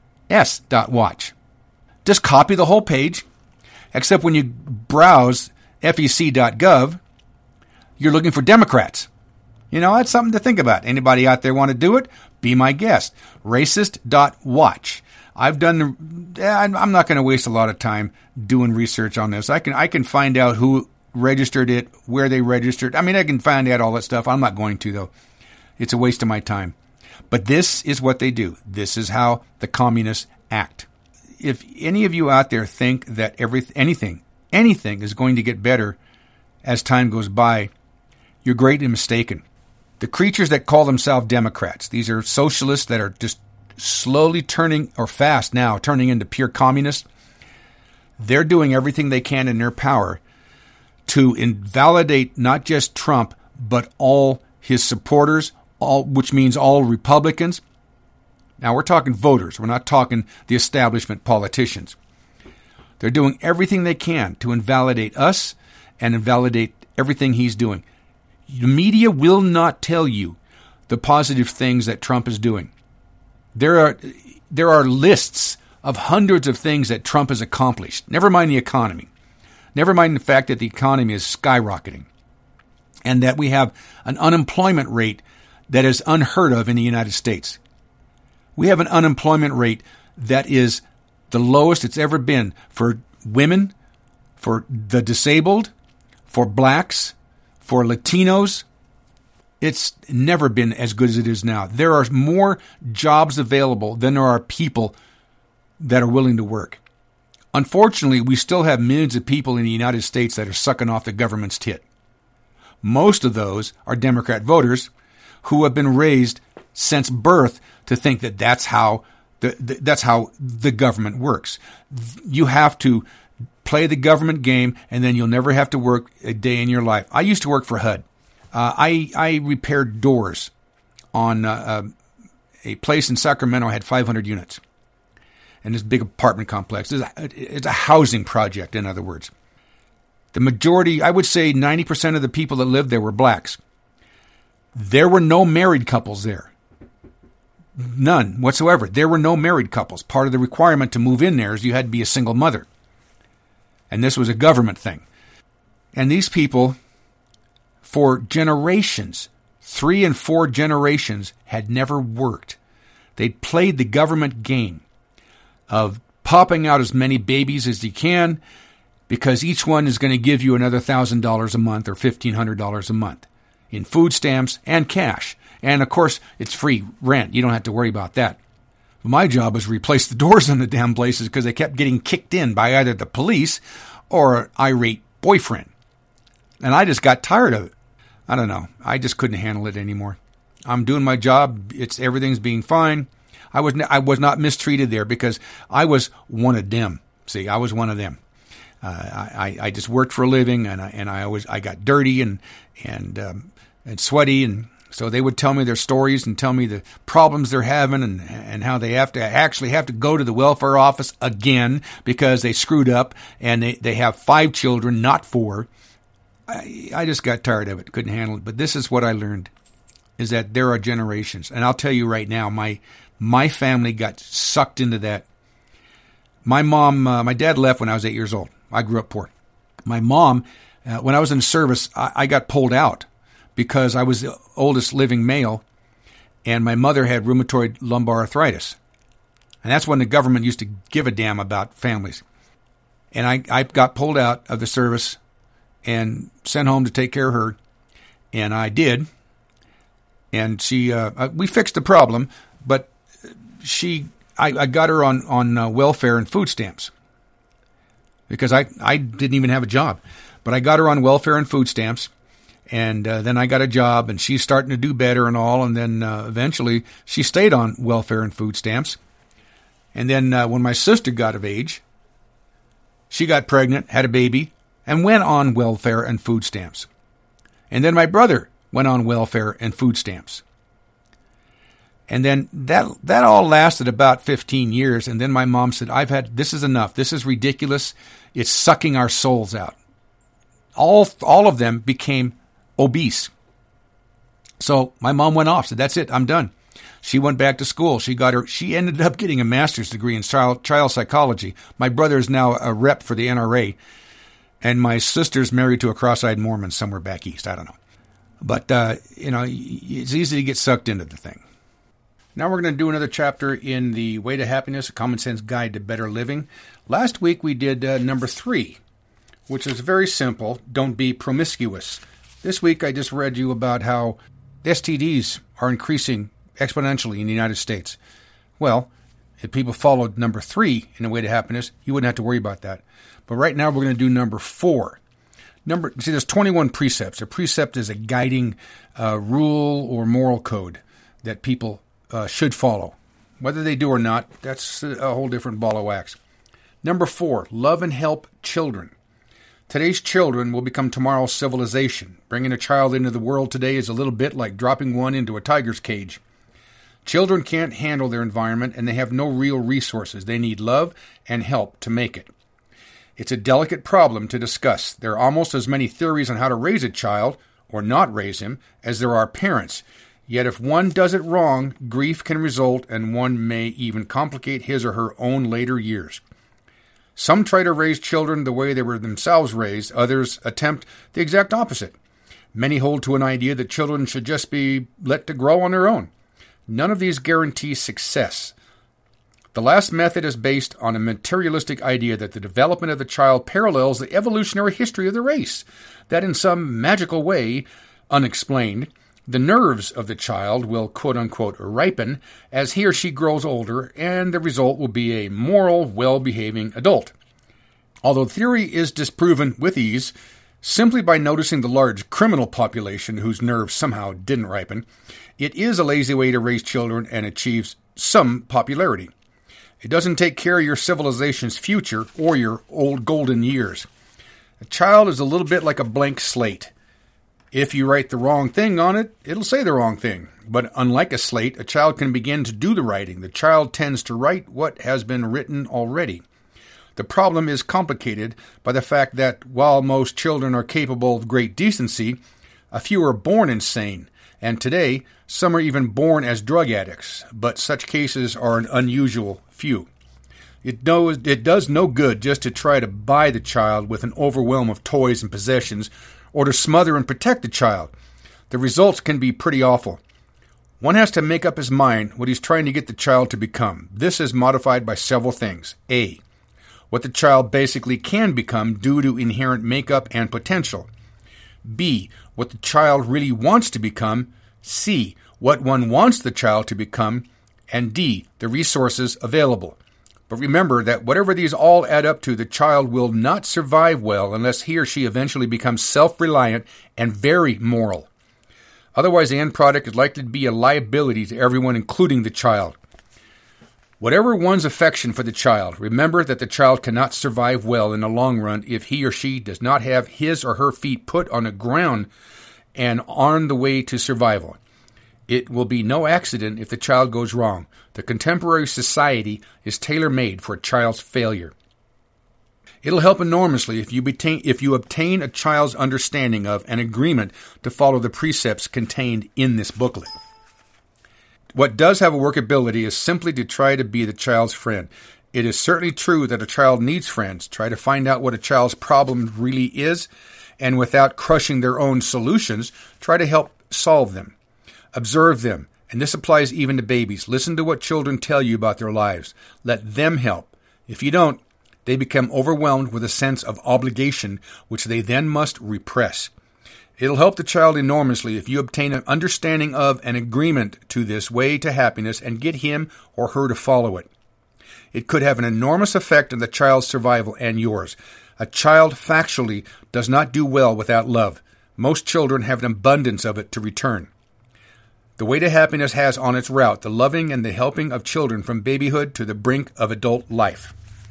s.watch. Just copy the whole page, except when you browse fec.gov, you're looking for Democrats. You know, that's something to think about. Anybody out there want to do it? Be my guest. Racist.watch. I'm not going to waste a lot of time doing research on this. I can find out who registered it, where they registered. I mean, I can find out all that stuff. I'm not going to, though. It's a waste of my time. But this is what they do. This is how the communists act. If any of you out there think that anything is going to get better as time goes by, you're greatly mistaken. The creatures that call themselves Democrats, these are socialists that are just slowly turning into pure communists. They're doing everything they can in their power to invalidate not just Trump, but all his supporters, which means all Republicans. Now, we're talking voters. We're not talking the establishment politicians. They're doing everything they can to invalidate us and invalidate everything he's doing. The media will not tell you the positive things that Trump is doing. There are lists of hundreds of things that Trump has accomplished. Never mind the economy. Never mind the fact that the economy is skyrocketing and that we have an unemployment rate that is unheard of in the United States. We have an unemployment rate that is the lowest it's ever been for women, for the disabled, for blacks, for Latinos. It's never been as good as it is now. There are more jobs available than there are people that are willing to work. Unfortunately, we still have millions of people in the United States that are sucking off the government's tit. Most of those are Democrat voters who have been raised since birth to think that that's how the government works. You have to play the government game, and then you'll never have to work a day in your life. I used to work for HUD. I repaired doors on a place in Sacramento had 500 units. And this big apartment complex. It's a housing project, in other words. The majority, I would say 90% of the people that lived there were blacks. There were no married couples there. None whatsoever. There were no married couples. Part of the requirement to move in there is you had to be a single mother. And this was a government thing. And these people, for generations, 3 and 4 generations, had never worked. They'd played the government game of popping out as many babies as you can because each one is going to give you another $1,000 a month or $1,500 a month in food stamps and cash. And, of course, it's free rent. You don't have to worry about that. But my job was to replace the doors on the damn places because they kept getting kicked in by either the police or an irate boyfriend. And I just got tired of it. I don't know. I just couldn't handle it anymore. I'm doing my job. Everything's being fine. I was not mistreated there because I was one of them. See, I was one of them. I just worked for a living, and I got dirty and sweaty, and So they would tell me their stories and tell me the problems they're having and how they have to go to the welfare office again because they screwed up and they have 5 children, not 4. I just got tired of it, couldn't handle it. But this is what I learned, is that there are generations. And I'll tell you right now, my family got sucked into that. My mom, my dad left when I was 8 years old. I grew up poor. My mom, when I was in service, I got pulled out because I was the oldest living male, and my mother had rheumatoid lumbar arthritis. And that's when the government used to give a damn about families. And I got pulled out of the service and sent home to take care of her, and I did. And we fixed the problem, but I got her on welfare and food stamps because I didn't even have a job. But I got her on welfare and food stamps, and then I got a job, and she's starting to do better and all, and then eventually she stayed on welfare and food stamps. And then when my sister got of age, she got pregnant, had a baby, and went on welfare and food stamps. And then my brother went on welfare and food stamps. And then that all lasted about 15 years. And then my mom said, this is enough. This is ridiculous. It's sucking our souls out. All of them became obese. So my mom went off, said, that's it, I'm done. She went back to school. She ended up getting a master's degree in child psychology. My brother is now a rep for the NRA. And my sister's married to a cross-eyed Mormon somewhere back east. I don't know. But, it's easy to get sucked into the thing. Now we're going to do another chapter in The Way to Happiness, A Common Sense Guide to Better Living. Last week we did number 3, which is very simple. Don't be promiscuous. This week I just read you about how STDs are increasing exponentially in the United States. Well, if people followed number 3 in The Way to Happiness, you wouldn't have to worry about that. But right now we're going to do number 4. There's 21 precepts. A precept is a guiding rule or moral code that people should follow. Whether they do or not, that's a whole different ball of wax. Number 4, love and help children. Today's children will become tomorrow's civilization. Bringing a child into the world today is a little bit like dropping one into a tiger's cage. Children can't handle their environment, and they have no real resources. They need love and help to make it. It's a delicate problem to discuss. There are almost as many theories on how to raise a child, or not raise him, as there are parents. Yet if one does it wrong, grief can result, and one may even complicate his or her own later years. Some try to raise children the way they were themselves raised. Others attempt the exact opposite. Many hold to an idea that children should just be let to grow on their own. None of these guarantee success. The last method is based on a materialistic idea that the development of the child parallels the evolutionary history of the race, that in some magical way, unexplained, the nerves of the child will quote-unquote ripen as he or she grows older, and the result will be a moral, well-behaving adult. Although theory is disproven with ease, simply by noticing the large criminal population whose nerves somehow didn't ripen, it is a lazy way to raise children and achieves some popularity. It doesn't take care of your civilization's future or your old golden years. A child is a little bit like a blank slate. If you write the wrong thing on it, it'll say the wrong thing. But unlike a slate, a child can begin to do the writing. The child tends to write what has been written already. The problem is complicated by the fact that while most children are capable of great decency, a few are born insane. And today, some are even born as drug addicts, but such cases are an unusual few. It does no good just to try to buy the child with an overwhelm of toys and possessions, or to smother and protect the child. The results can be pretty awful. One has to make up his mind what he's trying to get the child to become. This is modified by several things. A, what the child basically can become due to inherent makeup and potential. B, what the child really wants to become. C, what one wants the child to become. And D, the resources available. But remember that whatever these all add up to, the child will not survive well unless he or she eventually becomes self-reliant and very moral. Otherwise, the end product is likely to be a liability to everyone, including the child. Whatever one's affection for the child, remember that the child cannot survive well in the long run if he or she does not have his or her feet put on the ground and on the way to survival. It will be no accident if the child goes wrong. The contemporary society is tailor-made for a child's failure. It'll help enormously if you obtain a child's understanding of and agreement to follow the precepts contained in this booklet. What does have a workability is simply to try to be the child's friend. It is certainly true that a child needs friends. Try to find out what a child's problem really is, and without crushing their own solutions, try to help solve them. Observe them, and this applies even to babies. Listen to what children tell you about their lives. Let them help. If you don't, they become overwhelmed with a sense of obligation, which they then must repress. It'll help the child enormously if you obtain an understanding of and agreement to this way to happiness and get him or her to follow it. It could have an enormous effect on the child's survival and yours. A child factually does not do well without love. Most children have an abundance of it to return. The way to happiness has on its route the loving and the helping of children from babyhood to the brink of adult life.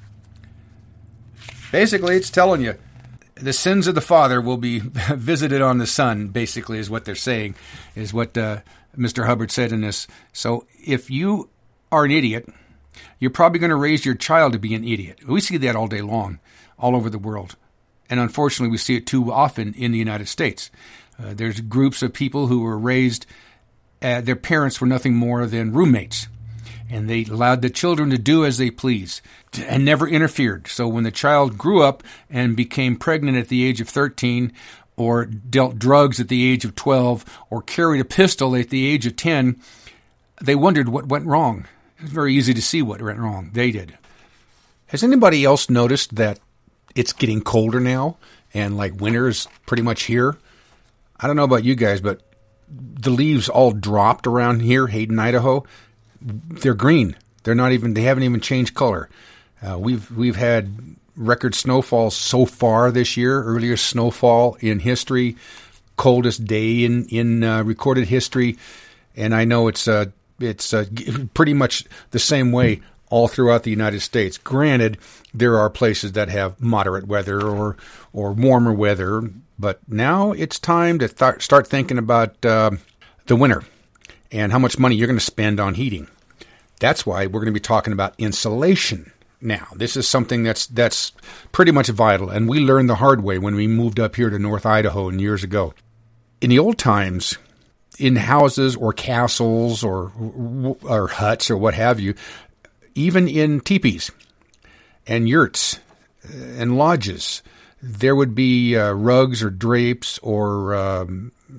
Basically, it's telling you the sins of the father will be visited on the son, basically, is what they're saying, is what Mr. Hubbard said in this. So if you are an idiot, you're probably going to raise your child to be an idiot. We see that all day long, all over the world. And unfortunately, we see it too often in the United States. There's groups of people who were raised, their parents were nothing more than roommates. And they allowed the children to do as they pleased and never interfered. So when the child grew up and became pregnant at the age of 13 or dealt drugs at the age of 12 or carried a pistol at the age of 10, they wondered what went wrong. It was very easy to see what went wrong. They did. Has anybody else noticed that it's getting colder now and like winter is pretty much here? I don't know about you guys, but the leaves all dropped around here, Hayden, Idaho. They're green. They haven't even changed color. We've had record snowfall so far this year, earliest snowfall in history, coldest day in recorded history, and I know it's pretty much the same way all throughout the United States. Granted, there are places that have moderate weather or warmer weather, but now it's time to start thinking about the winter and how much money you're going to spend on heating. That's why we're going to be talking about insulation now. This is something that's pretty much vital, and we learned the hard way when we moved up here to North Idaho years ago. In the old times, in houses or castles or huts or what have you, even in teepees and yurts and lodges, there would be rugs or drapes or,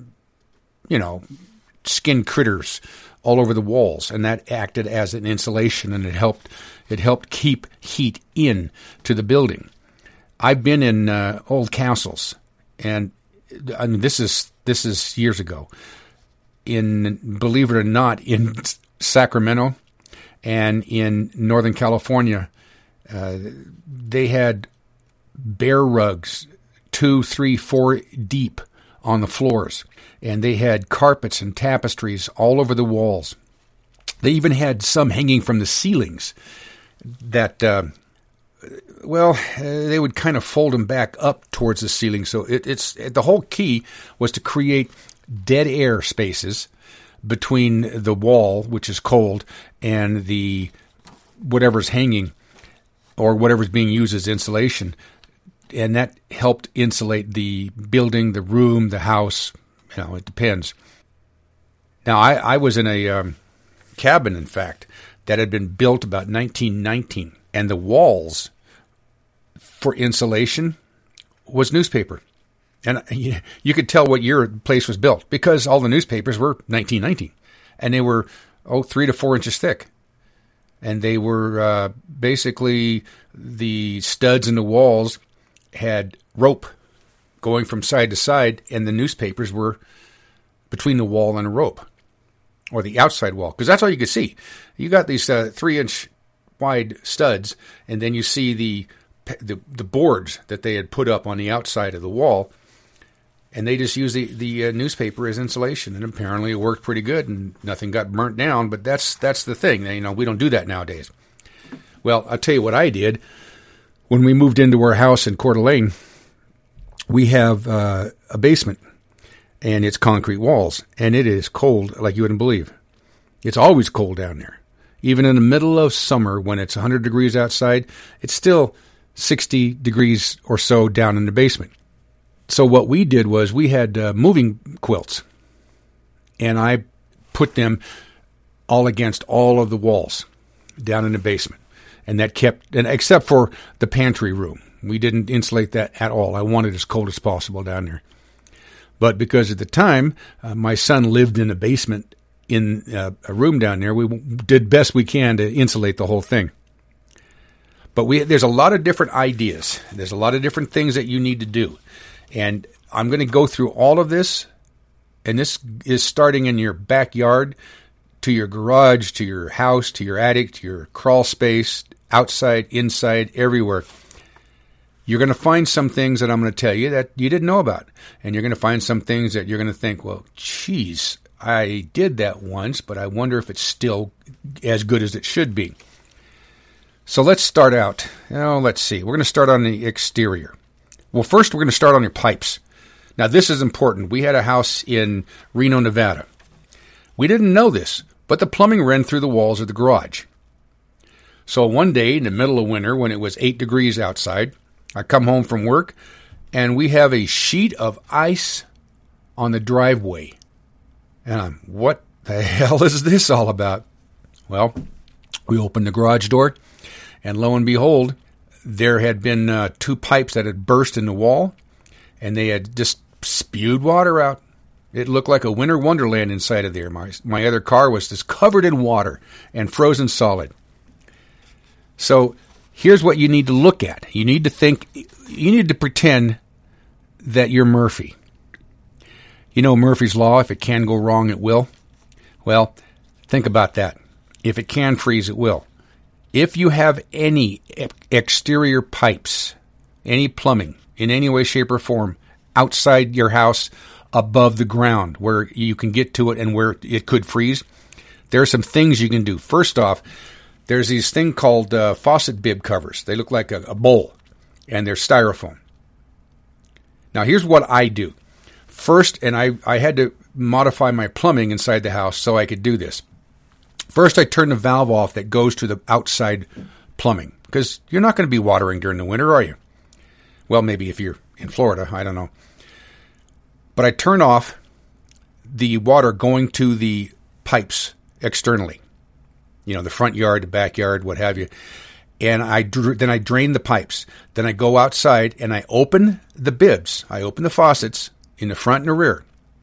skin critters all over the walls, and that acted as an insulation, and it helped keep heat in to the building. I've been in old castles, and I mean, this is years ago. Believe it or not, in Sacramento and in Northern California, they had bear rugs 2, 3, 4 deep on the floors, and they had carpets and tapestries all over the walls. They even had some hanging from the ceilings that, they would kind of fold them back up towards the ceiling. So the whole key was to create dead air spaces between the wall, which is cold, and the whatever's hanging or whatever's being used as insulation. And that helped insulate the building, the room, the house. It depends. Now, I was in a cabin, in fact, that had been built about 1919. And the walls for insulation was newspaper. And you could tell what year the place was built because all the newspapers were 1919. And they were, 3 to 4 inches thick. And they were basically the studs in the walls had rope going from side to side, and the newspapers were between the wall and a rope, or the outside wall, because that's all you could see. You got these 3-inch wide studs, and then you see the boards that they had put up on the outside of the wall, and they just used the newspaper as insulation, and apparently it worked pretty good, and nothing got burnt down. But that's the thing. We don't do that nowadays. Well, I'll tell you what I did. When we moved into our house in Coeur d'Alene, we have a basement, and it's concrete walls, and it is cold like you wouldn't believe. It's always cold down there. Even in the middle of summer when it's 100 degrees outside, it's still 60 degrees or so down in the basement. So what we did was we had moving quilts, and I put them all against all of the walls down in the basement. And that kept, and except for the pantry room. We didn't insulate that at all. I wanted it as cold as possible down there. But because at the time, my son lived in a basement in a room down there, we did best we can to insulate the whole thing. But there's a lot of different ideas. There's a lot of different things that you need to do. And I'm going to go through all of this. And this is starting in your backyard, to your garage, to your house, to your attic, to your crawl space, outside, inside, everywhere. You're going to find some things that I'm going to tell you that you didn't know about. And you're going to find some things that you're going to think, well, geez, I did that once, but I wonder if it's still as good as it should be. So let's start out. Let's see. We're going to start on the exterior. Well, first we're going to start on your pipes. Now, this is important. We had a house in Reno, Nevada. We didn't know this, but the plumbing ran through the walls of the garage. So one day in the middle of winter when it was 8 degrees outside, I come home from work and we have a sheet of ice on the driveway. And I'm, what the hell is this all about? Well, we opened the garage door and lo and behold, there had been 2 pipes that had burst in the wall and they had just spewed water out. It looked like a winter wonderland inside of there. My other car was just covered in water and frozen solid. So here's what you need to look at. You need to pretend that you're Murphy. You know Murphy's Law, if it can go wrong, it will. Well, think about that. If it can freeze, it will. If you have any exterior pipes, any plumbing, in any way, shape, or form, outside your house, above the ground, where you can get to it and where it could freeze, there are some things you can do. First off, there's these thing called faucet bib covers. They look like a bowl, and they're styrofoam. Now, here's what I do. First, and I had to modify my plumbing inside the house so I could do this. First, I turn the valve off that goes to the outside plumbing, because you're not going to be watering during the winter, are you? Well, maybe if you're in Florida, I don't know. But I turn off the water going to the pipes externally. You know, the front yard, the backyard, what have you. And then I drain the pipes. Then I go outside and I open the bibs. I open the faucets in the front and the rear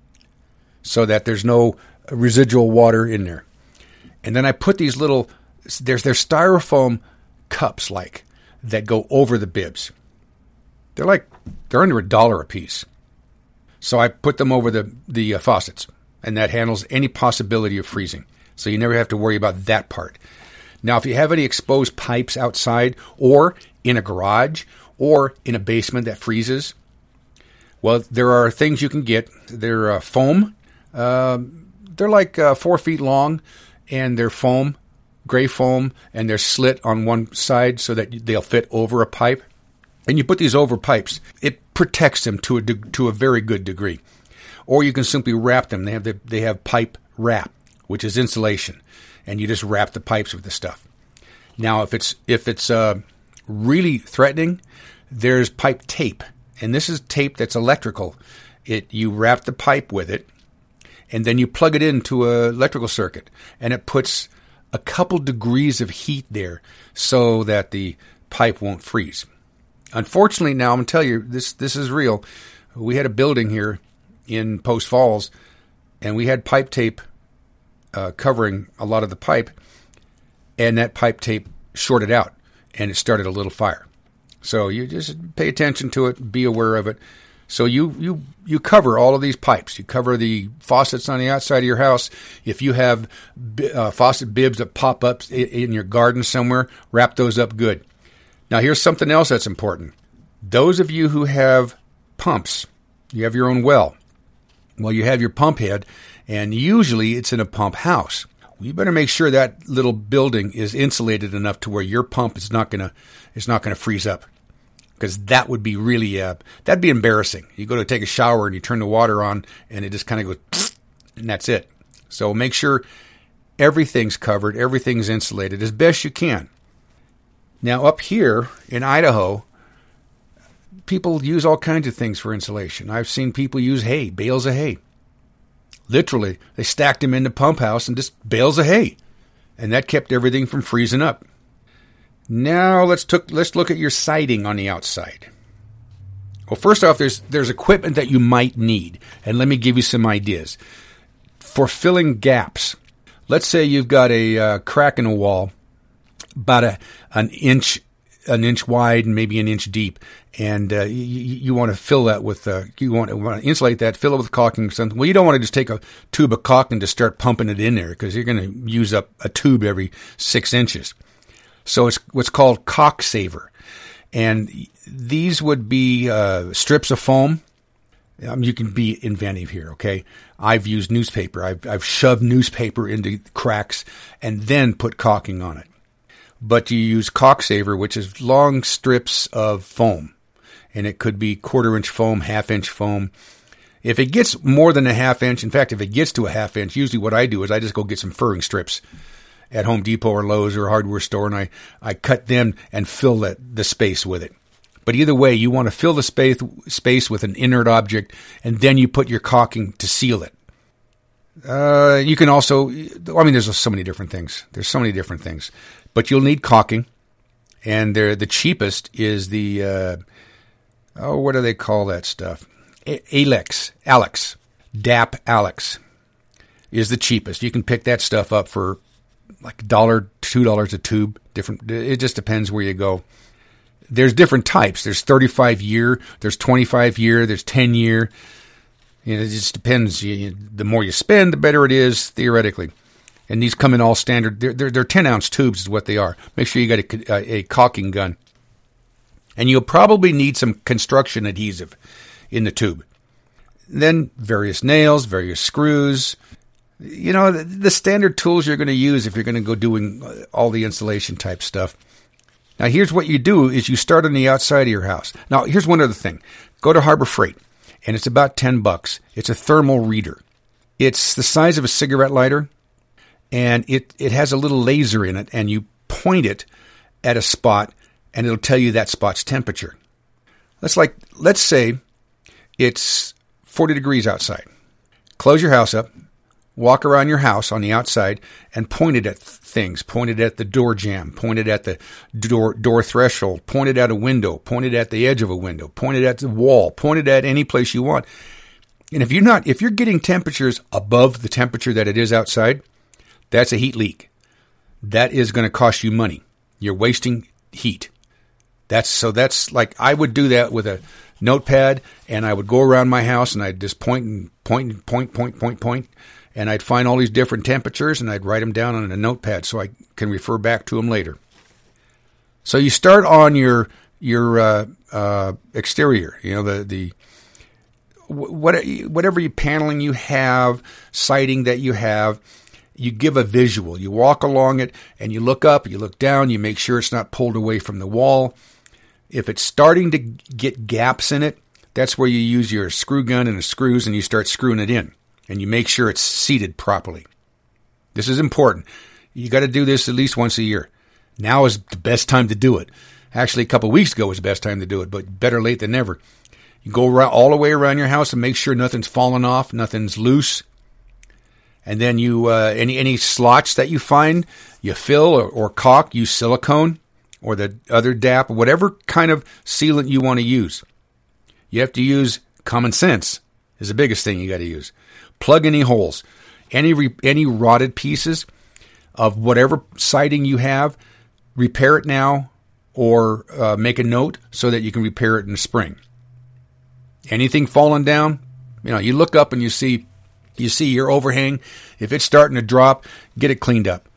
so that there's no residual water in there. And then I put these little, they're styrofoam cups that go over the bibs. They're under $1 a piece. So I put them over the faucets, and that handles any possibility of freezing. So you never have to worry about that part. Now, if you have any exposed pipes outside or in a garage or in a basement that freezes, well, there are things you can get. They're foam. They're like 4 feet long, and they're foam, gray foam, and they're slit on one side so that they'll fit over a pipe. And you put these over pipes. It protects them to a very good degree. Or you can simply wrap them. They have pipe wrap, which is insulation, and you just wrap the pipes with the stuff. Now, if it's really threatening, there's pipe tape, and this is tape that's electrical. You wrap the pipe with it, and then you plug it into an electrical circuit, and it puts a couple degrees of heat there so that the pipe won't freeze. Unfortunately, now I'm going to tell you, this is real. We had a building here in Post Falls, and we had pipe tape covering a lot of the pipe, and that pipe tape shorted out, and it started a little fire. So you just pay attention to it, be aware of it. So you cover all of these pipes. You cover the faucets on the outside of your house. If you have faucet bibs that pop up in your garden somewhere, wrap those up good. Now, here's something else that's important. Those of you who have pumps, you have your own well. Well, you have your pump head, and usually it's in a pump house. Well, you better make sure that little building is insulated enough to where your pump is not going to freeze up. because that would be really, that'd be embarrassing. You go to take a shower and you turn the water on and it just kind of goes, and that's it. So make sure everything's covered, everything's insulated as best you can. Now up here in Idaho, people use all kinds of things for insulation. I've seen people use hay, bales of hay. Literally, they stacked them in the pump house and just bales of hay. And that kept everything from freezing up. Now let's look at your siding on the outside. Well, first off, there's equipment that you might need. And let me give you some ideas. For filling gaps, let's say you've got a crack in a wall, about an inch wide and maybe an inch deep, and you want to fill that with you want to insulate that, fill it with caulking or something. Well, you don't want to just take a tube of caulking to start pumping it in there, because you're going to use up a tube every 6 inches. So it's what's called caulk saver, and these would be strips of foam. You can be inventive here, okay? I've used newspaper. I've shoved newspaper into cracks and then put caulking on it. But you use caulk saver, which is long strips of foam. And it could be 1/4 inch foam, 1/2 inch foam. If it gets more than a 1/2 inch, in fact, if it gets to a 1/2 inch, usually what I do is I just go get some furring strips at Home Depot or Lowe's or a hardware store, and I cut them and fill the space with it. But either way, you want to fill the space with an inert object, and then you put your caulking to seal it. You can also, there's so many different things. There's so many different things. But you'll need caulking, and the cheapest is the, what do they call that stuff? Alex. DAP Alex is the cheapest. You can pick that stuff up for like $1, $2 a tube. It just depends where you go. There's different types. There's 35 year, there's 25 year, there's 10 year. It just depends. The more you spend, the better it is, theoretically. And these come in all standard. They're 10-ounce tubes is what they are. Make sure you got a caulking gun. And you'll probably need some construction adhesive in the tube. Then various nails, various screws. The standard tools you're going to use if you're going to go doing all the installation type stuff. Now, here's what you do is you start on the outside of your house. Now, here's one other thing. Go to Harbor Freight, and it's about $10. It's a thermal reader. It's the size of a cigarette lighter, and it has a little laser in it, and you point it at a spot, and it'll tell you that spot's temperature. Let's say it's 40 degrees outside. Close your house up, walk around your house on the outside, and point it at things. Point it at the door jamb, point it at the door threshold, point it at a window, point it at the edge of a window, point it at the wall, point it at any place you want. And if you're getting temperatures above the temperature that it is outside, that's a heat leak. That is going to cost you money. You're wasting heat. That's like, I would do that with a notepad, and I would go around my house and I'd just point, and I'd find all these different temperatures and I'd write them down on a notepad so I can refer back to them later. So you start on your exterior, whatever paneling you have, siding that you have. You give a visual. You walk along it and you look up, you look down, you make sure it's not pulled away from the wall. If it's starting to get gaps in it, that's where you use your screw gun and the screws and you start screwing it in. And you make sure it's seated properly. This is important. You got to do this at least once a year. Now is the best time to do it. Actually, a couple of weeks ago was the best time to do it, but better late than never. You go all the way around your house and make sure nothing's falling off, nothing's loose. And then you any slots that you find, you fill or caulk, use silicone or the other DAP, whatever kind of sealant you want to use. You have to use common sense is the biggest thing you got to use. Plug any holes. Any rotted pieces of whatever siding you have, repair it now or make a note so that you can repair it in the spring. Anything falling down, you look up and you see your overhang. If it's starting to drop, get it cleaned up.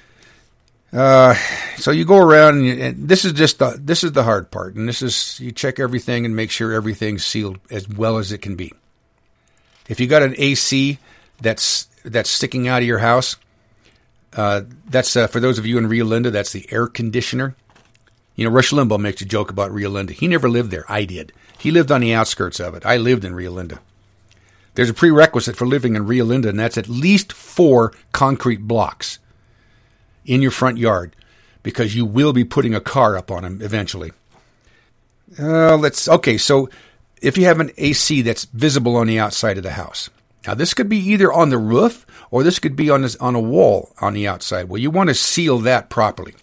So you go around, and this is the hard part. And you check everything and make sure everything's sealed as well as it can be. If you got an AC that's sticking out of your house, that's for those of you in Rio Linda, that's the air conditioner. You know, Rush Limbaugh makes a joke about Rio Linda. He never lived there. I did. He lived on the outskirts of it. I lived in Rio Linda. There's a prerequisite for living in Rio Linda, and that's at least 4 concrete blocks in your front yard, because you will be putting a car up on them eventually. Okay, so if you have an AC that's visible on the outside of the house. Now, this could be either on the roof or this could be on a wall on the outside. Well, you want to seal that properly.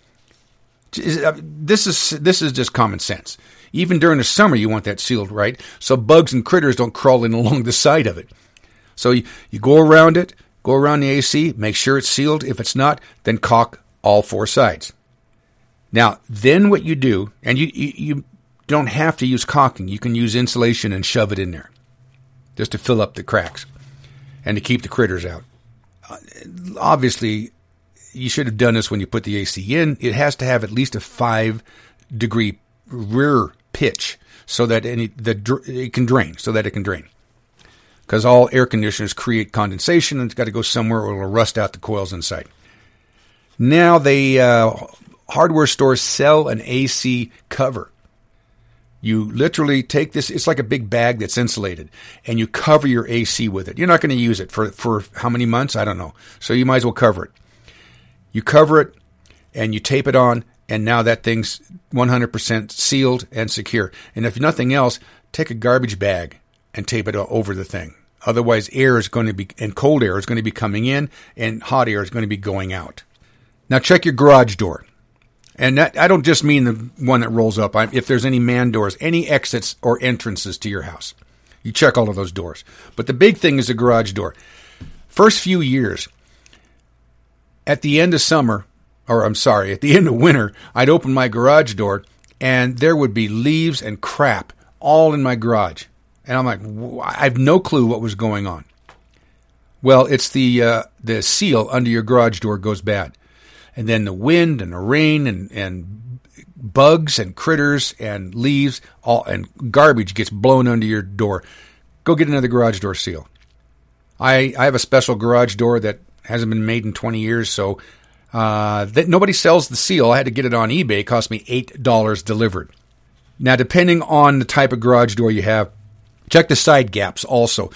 This is just common sense. Even during the summer, you want that sealed, right? So bugs and critters don't crawl in along the side of it. So you go around it, go around the AC, make sure it's sealed. If it's not, then caulk all 4 sides. Now, then what you do, and you don't have to use caulking. You can use insulation and shove it in there just to fill up the cracks and to keep the critters out. Obviously, you should have done this when you put the AC in. It has to have at least a 5-degree rear pitch so that it can drain, because all air conditioners create condensation, and it's got to go somewhere or it'll rust out the coils inside. Now, the hardware stores sell an AC cover. You literally take this, it's like a big bag that's insulated, and you cover your AC with it. You're not going to use it for how many months? I don't know. So you might as well cover it. You cover it, and you tape it on, and now that thing's 100% sealed and secure. And if nothing else, take a garbage bag and tape it over the thing. Otherwise, cold air is going to be coming in, and hot air is going to be going out. Now check your garage door. And that, I don't just mean the one that rolls up. If there's any man doors, any exits or entrances to your house, you check all of those doors. But the big thing is the garage door. First few years, at the end of winter, I'd open my garage door, and there would be leaves and crap all in my garage. And I'm like, I have no clue what was going on. Well, it's the seal under your garage door goes bad. And then the wind and the rain and bugs and critters and leaves and garbage gets blown under your door. Go get another garage door seal. I have a special garage door that hasn't been made in 20 years, so that nobody sells the seal. I had to get it on eBay. It cost me $8 delivered. Now, depending on the type of garage door you have, check the side gaps also.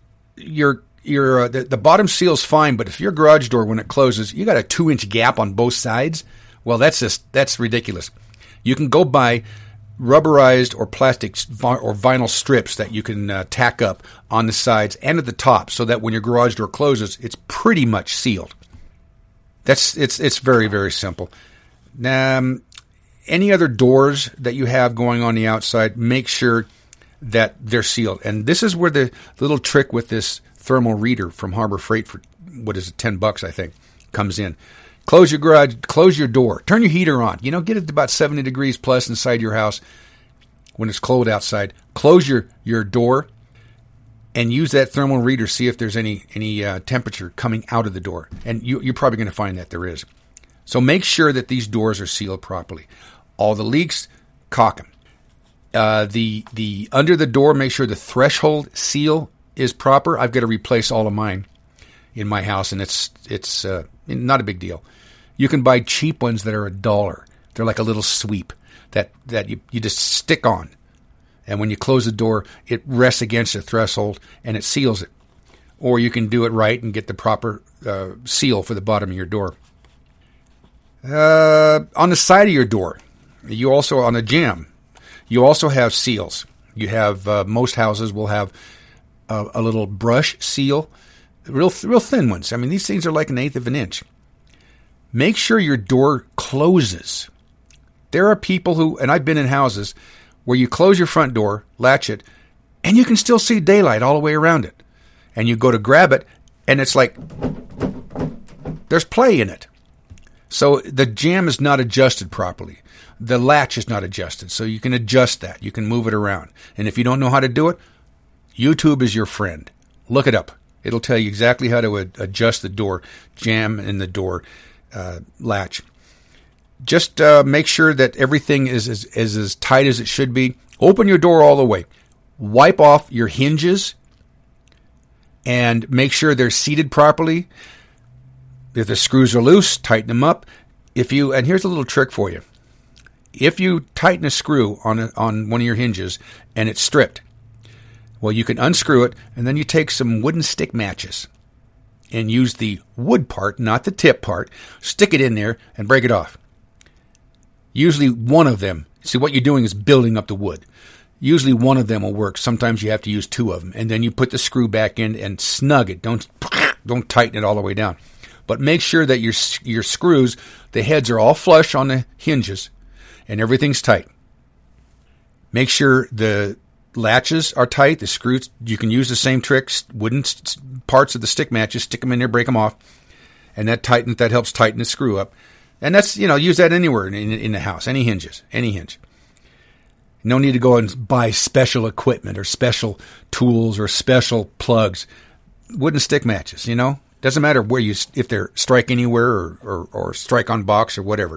The bottom seal's fine, but if your garage door, when it closes, you got a 2-inch gap on both sides, well, that's ridiculous. You can go buy rubberized or plastic or vinyl strips that you can tack up on the sides and at the top, so that when your garage door closes, it's pretty much sealed. It's very, very simple. Any other doors that you have going on the outside, make sure that they're sealed. And this is where the little trick with this thermal reader from Harbor Freight for, $10, I think, comes in. Close your garage, close your door, turn your heater on. Get it to about 70 degrees plus inside your house when it's cold outside. Close your door and use that thermal reader, see if there's any temperature coming out of the door. And you're probably going to find that there is. So make sure that these doors are sealed properly. All the leaks, caulk them. The under the door, make sure the threshold seal is proper. I've got to replace all of mine in my house, and it's not a big deal. You can buy cheap ones that are $1. They're like a little sweep that you just stick on, and when you close the door, it rests against the threshold and it seals it. Or you can do it right and get the proper seal for the bottom of your door. On the side of your door, you also, on the jamb, you also have seals. You have most houses will have a little brush seal, real thin ones. I mean, these things are like 1/8 of an inch. Make sure your door closes. There are people who, and I've been in houses where you close your front door, latch it, and you can still see daylight all the way around it. And you go to grab it, and it's like there's play in it. So the jamb is not adjusted properly. The latch is not adjusted. So you can adjust that. You can move it around. And if you don't know how to do it, YouTube is your friend. Look it up. It'll tell you exactly how to adjust the door jamb and the door latch. Just make sure that everything is as tight as it should be. Open your door all the way. Wipe off your hinges and make sure they're seated properly. If the screws are loose, tighten them up. And here's a little trick for you. if you tighten a screw on one of your hinges and it's stripped, well, you can unscrew it, and then you take some wooden stick matches and use the wood part, not the tip part, stick it in there and break it off. Usually one of them, see what you're doing is building up the wood. Usually one of them will work. Sometimes you have to use two of them. And then you put the screw back in and snug it. Don't tighten it all the way down. But make sure that your screws, the heads are all flush on the hinges and everything's tight. Make sure the latches are tight. The screws, you can use the same tricks, wooden parts of the stick matches, stick them in there, break them off. And that helps tighten the screw up. And that's, use that anywhere in the house, any hinges, any hinge. No need to go and buy special equipment or special tools or special plugs. Wooden stick matches, Doesn't matter if they're strike anywhere or strike on box or whatever.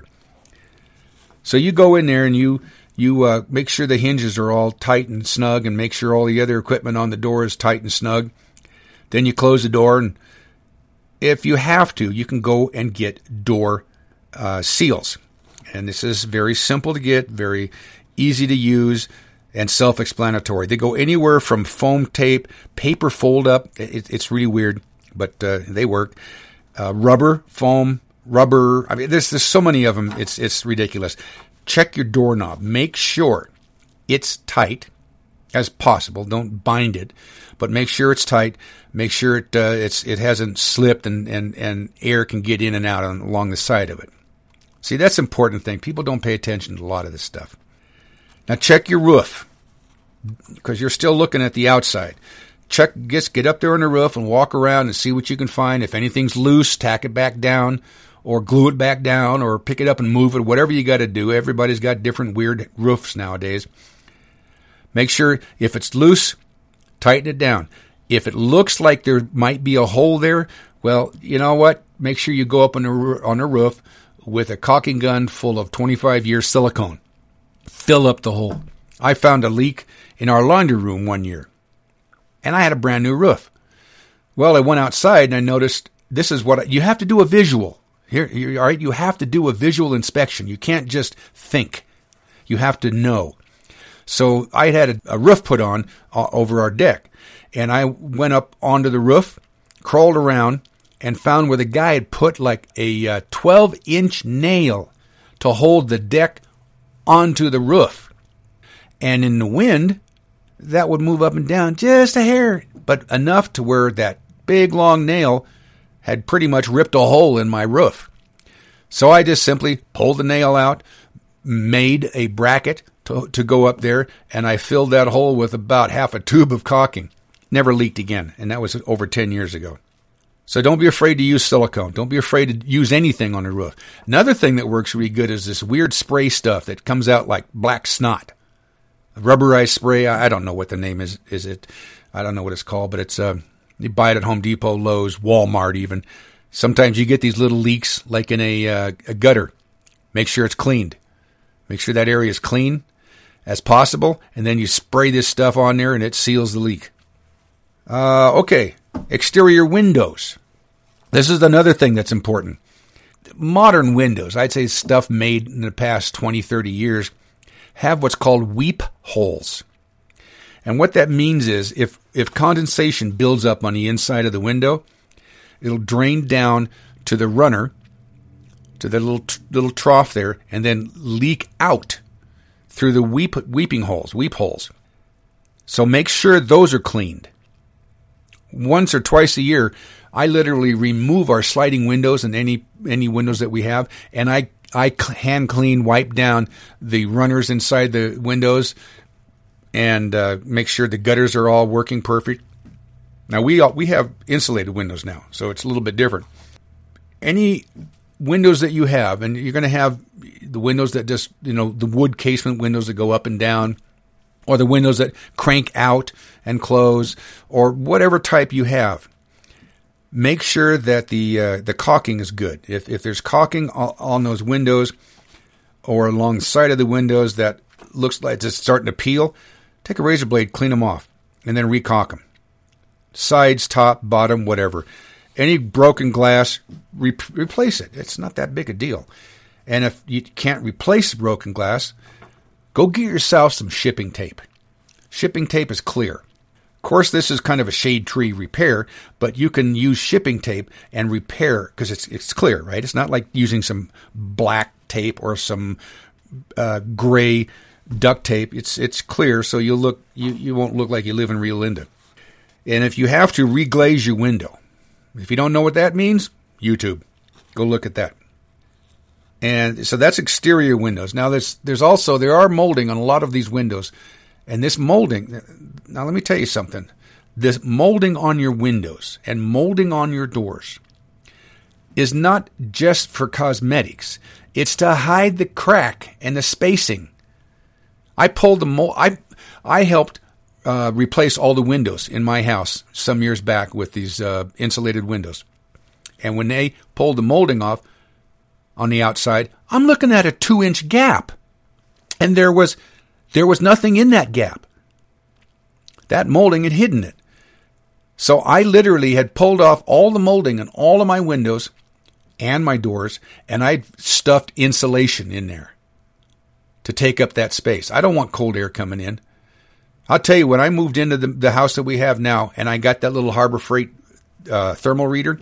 So you go in there and you make sure the hinges are all tight and snug and make sure all the other equipment on the door is tight and snug. Then you close the door, and if you have to, you can go and get door seals. And this is very simple to get, very easy to use, and self-explanatory. They go anywhere from foam tape, paper fold-up. It's really weird, but they work. Rubber, foam, rubber. I mean, there's so many of them. It's ridiculous. Check your doorknob. Make sure it's tight as possible. Don't bind it, but make sure it's tight. Make sure it hasn't slipped and air can get in and out along the side of it. See, that's an important thing. People don't pay attention to a lot of this stuff. Now check your roof, because you're still looking at the outside. Get up there on the roof and walk around and see what you can find. If anything's loose, tack it back down, or glue it back down, or pick it up and move it. Whatever you got to do. Everybody's got different weird roofs nowadays. Make sure if it's loose, tighten it down. If it looks like there might be a hole there, well, you know what? Make sure you go up on the roof with a caulking gun full of 25-year silicone. Fill up the hole. I found a leak in our laundry room one year, and I had a brand new roof. Well, I went outside and I noticed this is what you have to do a visual. Here, all right, you have to do a visual inspection. You can't just think. You have to know. So I had a roof put on over our deck, and I went up onto the roof, crawled around, and found where the guy had put like a 12-inch nail to hold the deck onto the roof. And in the wind, that would move up and down just a hair, but enough to where that big long nail had pretty much ripped a hole in my roof. So I just simply pulled the nail out, made a bracket to go up there, and I filled that hole with about half a tube of caulking. Never leaked again, and that was over 10 years ago. So don't be afraid to use silicone. Don't be afraid to use anything on the roof. Another thing that works really good is this weird spray stuff that comes out like black snot. Rubberized spray, I don't know what the name is. I don't know what it's called, but it's you buy it at Home Depot, Lowe's, Walmart even. Sometimes you get these little leaks like in a gutter. Make sure it's cleaned. Make sure that area is clean as possible, and then you spray this stuff on there and it seals the leak. Okay. Exterior windows. This is another thing that's important. Modern windows, I'd say stuff made in the past 20, 30 years, have what's called weep holes. And what that means is if condensation builds up on the inside of the window, it'll drain down to the runner, to the little trough there, and then leak out through the weep holes. So make sure those are cleaned. Once or twice a year, I literally remove our sliding windows and any windows that we have, and I hand clean, wipe down the runners inside the windows, and make sure the gutters are all working perfect. Now we have insulated windows now, so it's a little bit different. Any windows that you have, and you're going to have the windows that just the wood casement windows that go up and down, or the windows that crank out and close, or whatever type you have. Make sure that the caulking is good. If there's caulking on those windows or along the side of the windows that looks like it's starting to peel, take a razor blade, clean them off, and then recaulk them. Sides, top, bottom, whatever. Any broken glass, replace it. It's not that big a deal. And if you can't replace broken glass, go get yourself some shipping tape. Shipping tape is clear. Of course, this is kind of a shade tree repair, but you can use shipping tape and repair because it's clear, right? It's not like using some black tape or some gray duct tape. It's clear, so you won't look like you live in Rio Linda. And if you have to reglaze your window, if you don't know what that means, YouTube, go look at that. And so that's exterior windows. Now there are molding on a lot of these windows. And this molding, now let me tell you something. This molding on your windows and molding on your doors is not just for cosmetics. It's to hide the crack and the spacing. I pulled the mold. I helped replace all the windows in my house some years back with these insulated windows. And when they pulled the molding off on the outside, I'm looking at a 2-inch gap. And there was nothing in that gap. That molding had hidden it. So I literally had pulled off all the molding on all of my windows and my doors, and I'd stuffed insulation in there to take up that space. I don't want cold air coming in. I'll tell you, when I moved into the house that we have now, and I got that little Harbor Freight thermal reader,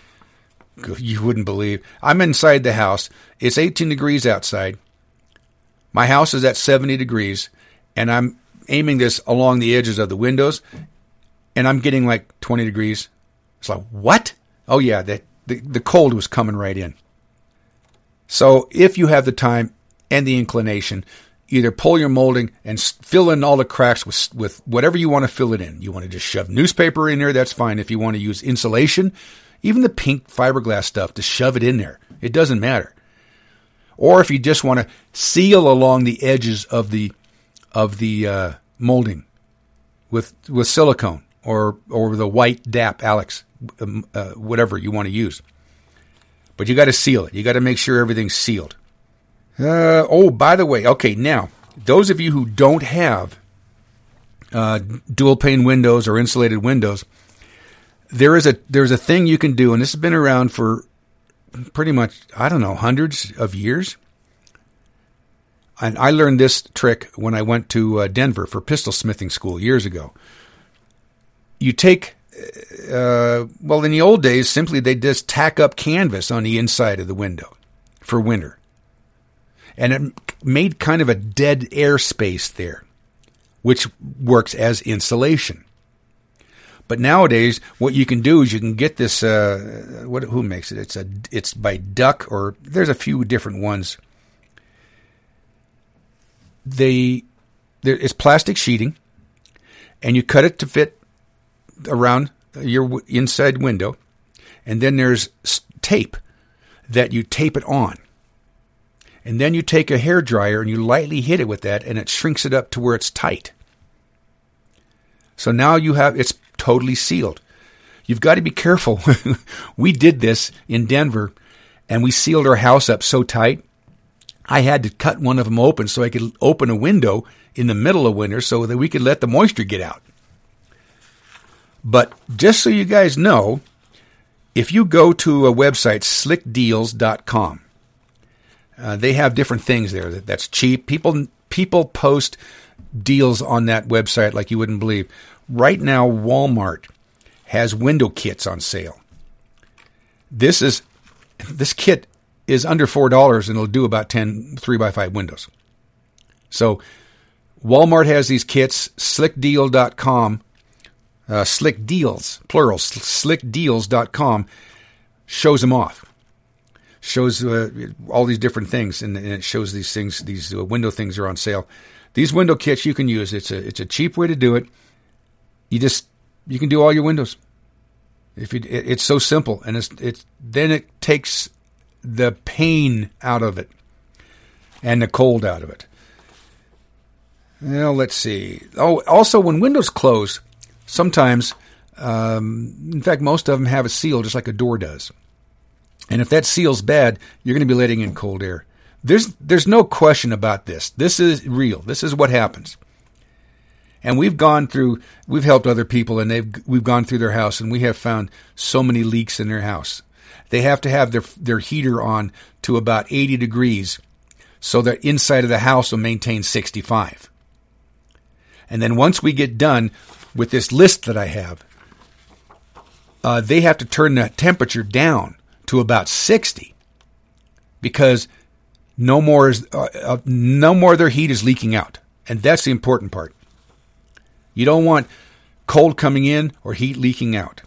you wouldn't believe. I'm inside the house. It's 18 degrees outside. My house is at 70 degrees, and I'm aiming this along the edges of the windows, and I'm getting like 20 degrees. It's like, what? Oh, yeah, the cold was coming right in. So if you have the time and the inclination, either pull your molding and fill in all the cracks with whatever you want to fill it in. You want to just shove newspaper in there, that's fine. If you want to use insulation, even the pink fiberglass stuff, to shove it in there. It doesn't matter. Or if you just want to seal along the edges of the molding with silicone or the white DAP, Alex, whatever you want to use. But you got to seal it. You got to make sure everything's sealed. By the way, okay, now, those of you who don't have dual pane windows or insulated windows, there's a thing you can do, and this has been around for pretty much, I don't know, hundreds of years. And I learned this trick when I went to Denver for pistol smithing school years ago. You take, in the old days, simply they just tack up canvas on the inside of the window for winter. And it made kind of a dead air space there, which works as insulation. But nowadays, what you can do is you can get this. Who makes it? It's by Duck, or there's a few different ones. It's plastic sheeting, and you cut it to fit around your inside window, and then there's tape that you tape it on. And then you take a hairdryer and you lightly hit it with that, and it shrinks it up to where it's tight. So now it's totally sealed. You've got to be careful. We did this in Denver, and we sealed our house up so tight, I had to cut one of them open so I could open a window in the middle of winter so that we could let the moisture get out. But just so you guys know, if you go to a website, slickdeals.com, they have different things there that's cheap. People post deals on that website like you wouldn't believe. Right now, Walmart has window kits on sale. This kit is under $4 and it'll do about 10 3x5 windows. So Walmart has these kits. Slickdeal.com, Slick Deals, plural, slickdeals.com shows them off. Shows all these different things, and it shows these things. These window things are on sale. These window kits you can use. It's a cheap way to do it. You can do all your windows. It's so simple, and then it takes the pain out of it and the cold out of it. Well, let's see. Oh, also when windows close, sometimes, in fact, most of them have a seal just like a door does. And if that seal's bad, you're going to be letting in cold air. There's no question about this. This is real. This is what happens. And we've helped other people, and we've gone through their house, and we have found so many leaks in their house. they have to have their heater on to about 80 degrees so that inside of the house will maintain 65. And then once we get done with this list that I have, they have to turn the temperature down to about 60 because no more of their heat is leaking out. And that's the important part. You don't want cold coming in or heat leaking out.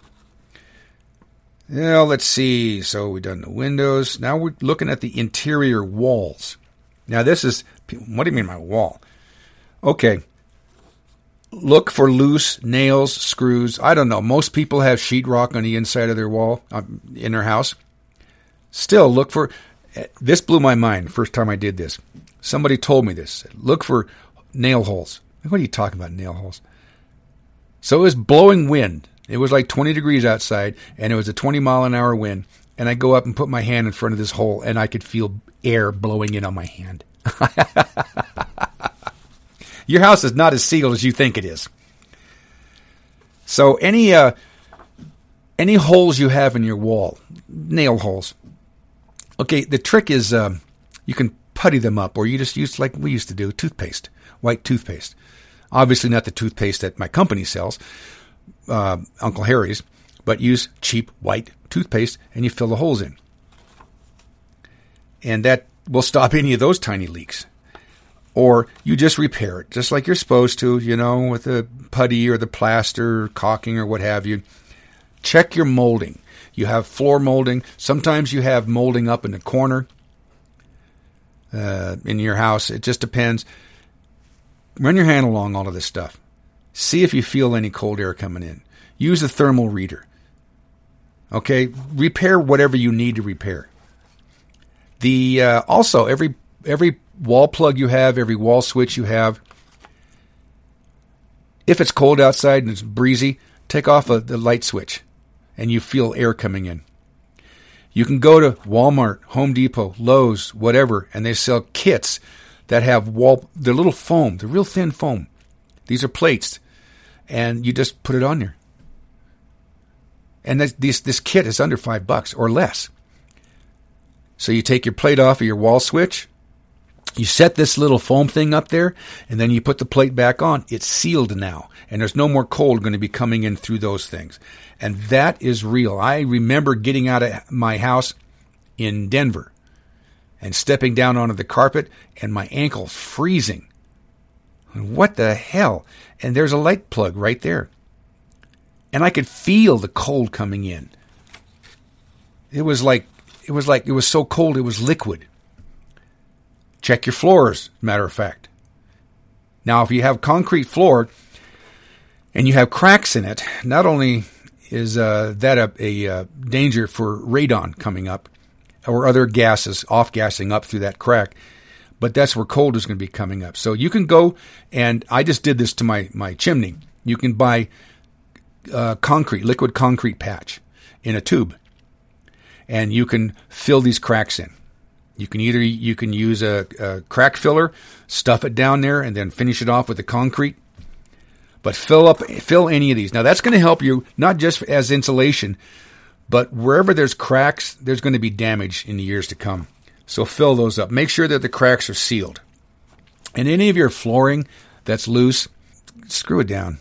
Now, let's see. So we've done the windows. Now we're looking at the interior walls. Now this is, what do you mean by wall? Okay. Look for loose nails, screws. I don't know. Most people have sheetrock on the inside of their wall, in their house. Still, look for, this blew my mind the first time I did this. Somebody told me this. Look for nail holes. What are you talking about, nail holes? So it was blowing wind. It was like 20 degrees outside, and it was a 20-mile-an-hour wind. And I go up and put my hand in front of this hole, and I could feel air blowing in on my hand. Your house is not as sealed as you think it is. So any holes you have in your wall, nail holes. Okay, the trick is you can putty them up, or you just use, like we used to do, toothpaste, white toothpaste. Obviously not the toothpaste that my company sells, Uncle Harry's, but use cheap white toothpaste and you fill the holes in. And that will stop any of those tiny leaks. Or you just repair it, just like you're supposed to, with the putty or the plaster, or caulking or what have you. Check your molding. You have floor molding. Sometimes you have molding up in the corner in your house. It just depends. Run your hand along all of this stuff. See if you feel any cold air coming in. Use a thermal reader. Okay? Repair whatever you need to repair. Also, every wall plug you have, every wall switch you have, if it's cold outside and it's breezy, take off the light switch and you feel air coming in. You can go to Walmart, Home Depot, Lowe's, whatever, and they sell kits that have they're little foam, they're real thin foam. These are plates, and you just put it on there. And this kit is under $5 or less. So you take your plate off of your wall switch, you set this little foam thing up there, and then you put the plate back on. It's sealed now, and there's no more cold going to be coming in through those things. And that is real. I remember getting out of my house in Denver and stepping down onto the carpet, and my ankle freezing. What the hell? And there's a light plug right there. And I could feel the cold coming in. It was so cold it was liquid. Check your floors, as a matter of fact. Now, if you have concrete floor and you have cracks in it, not only is that a danger for radon coming up or other gases off-gassing up through that crack, but that's where cold is going to be coming up. So you can go, and I just did this to my chimney. You can buy liquid concrete patch in a tube, and you can fill these cracks in. You can use a crack filler, stuff it down there, and then finish it off with the concrete. But fill any of these. Now that's going to help you not just as insulation, but wherever there's cracks, there's going to be damage in the years to come. So fill those up. Make sure that the cracks are sealed. And any of your flooring that's loose, screw it down.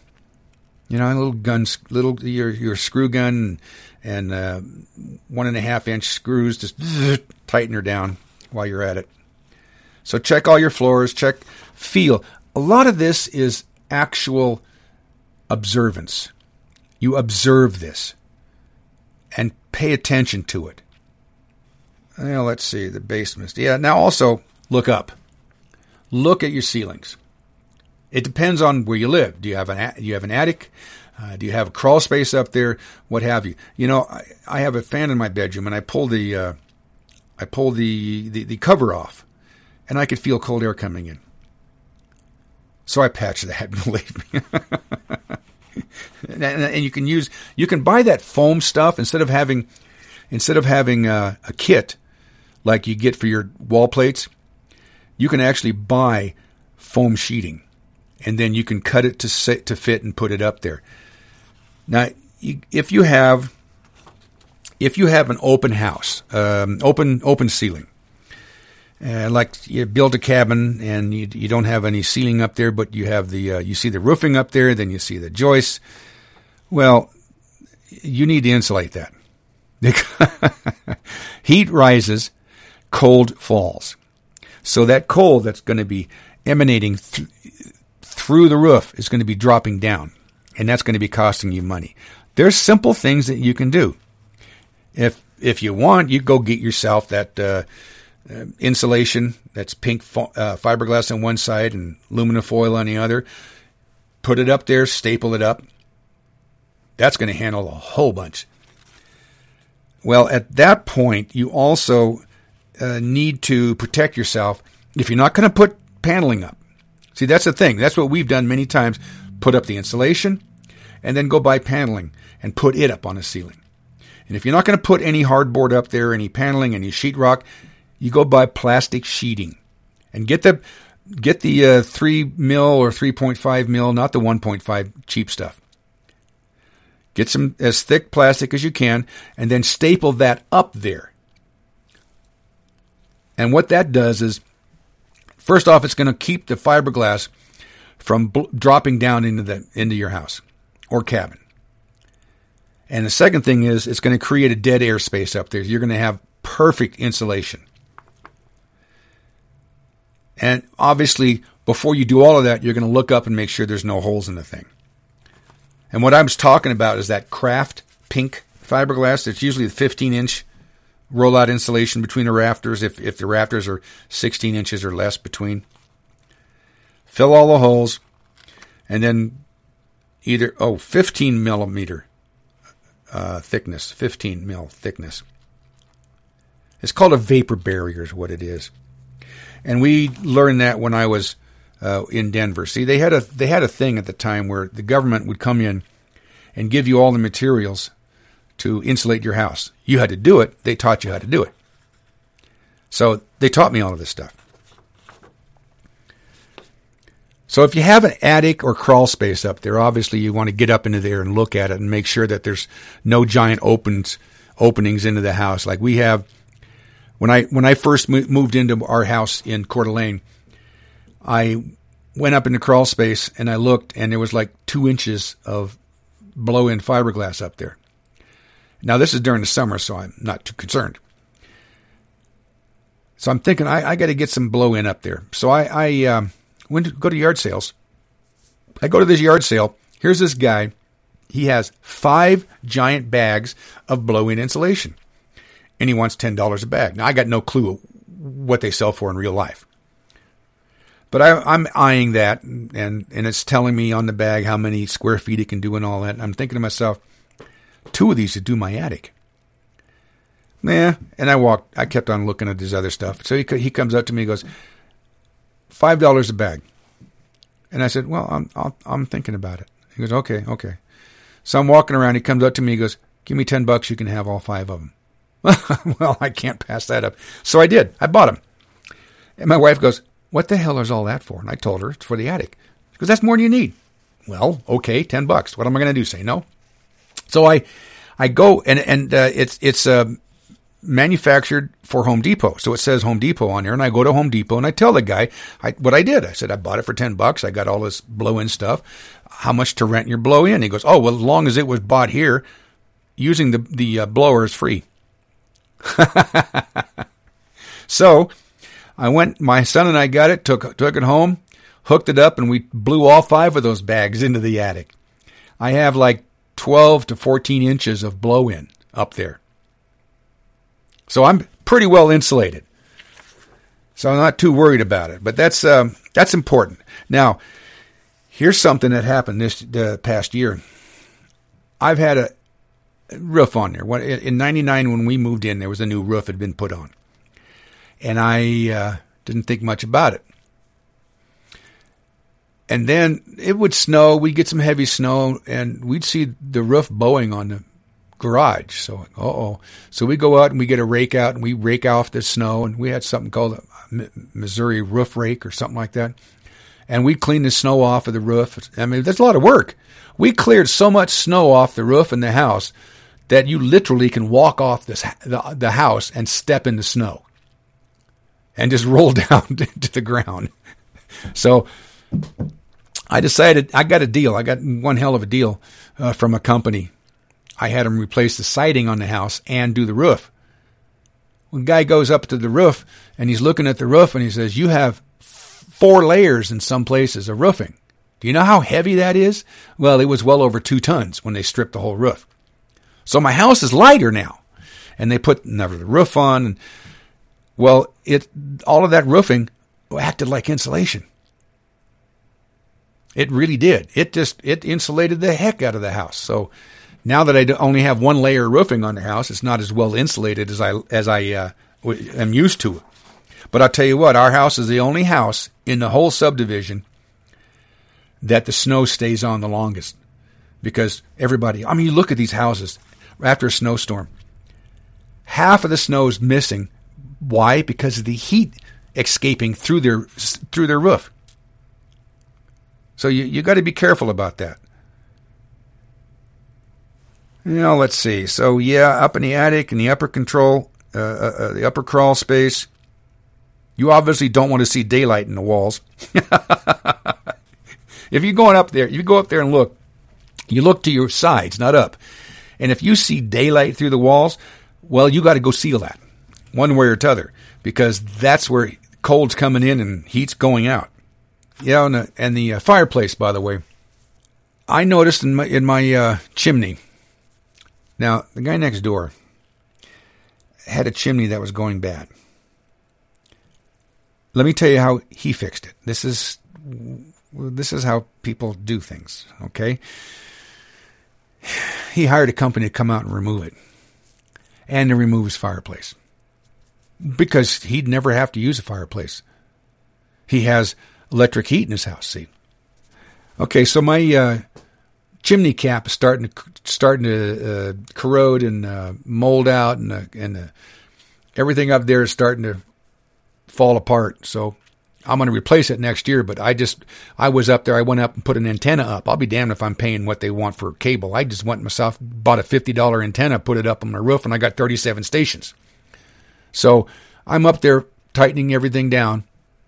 Your screw gun and 1.5-inch screws, just tighten her down while you're at it. So check all your floors, feel. A lot of this is actual observance. You observe this and pay attention to it. Well, let's see, the basement. Yeah, now also look up. Look at your ceilings. It depends on where you live. Do you have an attic? Do you have a crawl space up there? What have you? I have a fan in my bedroom, and I pull the cover off, and I could feel cold air coming in. So I patched that, believe me. And you can buy that foam stuff instead of having a kit like you get for your wall plates. You can actually buy foam sheeting, and then you can cut it to fit and put it up there. Now, if you have if you have an open house, open ceiling, like you build a cabin and you don't have any ceiling up there, but you have you see the roofing up there, then you see the joists. Well, you need to insulate that. Heat rises, cold falls. So that cold that's going to be emanating through the roof is going to be dropping down, and that's going to be costing you money. There's simple things that you can do. If you want, you go get yourself that insulation that's pink fiberglass on one side and aluminum foil on the other. Put it up there, staple it up. That's going to handle a whole bunch. Well, at that point, you also need to protect yourself if you're not going to put paneling up. See, that's the thing. That's what we've done many times. Put up the insulation and then go buy paneling and put it up on the ceiling. And if you're not going to put any hardboard up there, any paneling, any sheetrock, you go buy plastic sheeting and get the 3 mil or 3.5 mil, not the 1.5 cheap stuff. Get some as thick plastic as you can and then staple that up there. And what that does is, first off, it's going to keep the fiberglass from dropping down into your house or cabin. And the second thing is, it's going to create a dead air space up there. You're going to have perfect insulation. And obviously, before you do all of that, you're going to look up and make sure there's no holes in the thing. And what I was talking about is that Kraft pink fiberglass. That's usually the 15-inch rollout insulation between the rafters, if the rafters are 16 inches or less between. Fill all the holes, and then 15 millimeter thickness, 15 mil thickness. It's called a vapor barrier is what it is. And we learned that when I was in Denver. See, they had a thing at the time where the government would come in and give you all the materials to insulate your house. You had to do it. They taught you how to do it. So they taught me all of this stuff. So if you have an attic or crawl space up there, obviously you want to get up into there and look at it and make sure that there's no giant openings into the house. Like we have, when I first moved into our house in Coeur d'Alene, I went up in the crawl space and I looked, and there was like 2 inches of blow-in fiberglass up there. Now, this is during the summer, so I'm not too concerned. So I'm thinking I got to get some blow-in up there. So I went to go to yard sales. I go to this yard sale. Here's this guy. He has 5 giant bags of blow-in insulation, and he wants $10 a bag. Now, I got no clue what they sell for in real life. But I'm eyeing that, and it's telling me on the bag how many square feet it can do and all that. And I'm thinking to myself, 2 of these would do my attic. Nah. And I kept on looking at this other stuff. So he comes up to me and goes, $5 a bag. And I said, well, I'm thinking about it. He goes, okay. So I'm walking around. He comes up to me. He goes, give me $10. You can have all 5 of them. Well, I can't pass that up. So I did. I bought them. And my wife goes, what the hell is all that for? And I told her it's for the attic. She goes, that's more than you need. Well, okay, $10. What am I going to do? Say no? So I go and it's manufactured for Home Depot. So it says Home Depot on there, and I go to Home Depot and I tell the guy what I did. I said, I bought it for $10. I got all this blow-in stuff. How much to rent your blow-in? He goes, oh, well, as long as it was bought here, using the blower is free. So I went, my son and I got it, took it home, hooked it up, and we blew all 5 of those bags into the attic. I have like 12 to 14 inches of blow-in up there. So I'm pretty well insulated. So I'm not too worried about it. But that's important. Now, here's something that happened this past year. I've had a roof on there. In 99, when we moved in, there was a new roof had been put on. And I didn't think much about it. And then it would snow. We'd get some heavy snow, and we'd see the roof bowing on the garage. So, So we go out and we get a rake out, and we rake off the snow. And we had something called a Missouri roof rake or something like that. And we cleaned the snow off of the roof. I mean, that's a lot of work. We cleared so much snow off the roof in the house that you literally can walk off the house and step in the snow and just roll down to the ground. So I decided, I got a deal. I got one hell of a deal from a company. I had them replace the siding on the house and do the roof. When guy goes up to the roof and he's looking at the roof and he says, you have 4 layers in some places of roofing. Do you know how heavy that is? Well, it was well over 2 tons when they stripped the whole roof. So my house is lighter now. And they put another roof on. And, well, all of that roofing acted like insulation. It really did. It insulated the heck out of the house. So now that I only have 1 layer of roofing on the house, it's not as well insulated as I am used to. But I'll tell you what, our house is the only house in the whole subdivision that the snow stays on the longest. Because everybody, I mean, you look at these houses after a snowstorm, half of the snow is missing. Why? Because of the heat escaping through their roof. So you got to be careful about that. Let's see. So yeah, up in the attic, in the upper control, the upper crawl space, you obviously don't want to see daylight in the walls. If you're going up there, you go up there and look. You look to your sides, not up. And if you see daylight through the walls, well, you got to go seal that one way or t'other, because that's where cold's coming in and heat's going out. Yeah, and the fireplace, by the way, I noticed in my chimney. Now, the guy next door had a chimney that was going bad. Let me tell you how he fixed it. This is how people do things, okay? He hired a company to come out and remove it, and to remove his fireplace, because he'd never have to use a fireplace. He has electric heat in his house, see? Okay, so my chimney cap is starting to corrode and mold out, and everything up there is starting to fall apart. So I'm going to replace it next year, but I was up there. I went up and put an antenna up. I'll be damned if I'm paying what they want for cable. I just went myself, bought a $50 antenna, put it up on my roof, and I got 37 stations. So I'm up there tightening everything down,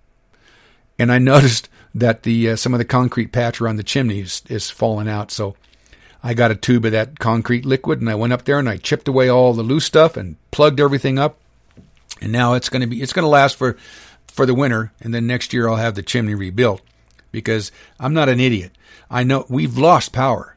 and I noticed that some of the concrete patch around the chimney is falling out. So I got a tube of that concrete liquid, and I went up there and I chipped away all the loose stuff and plugged everything up. And now it's going to last for the winter, and then next year I'll have the chimney rebuilt, because I'm not an idiot. I know we've lost power.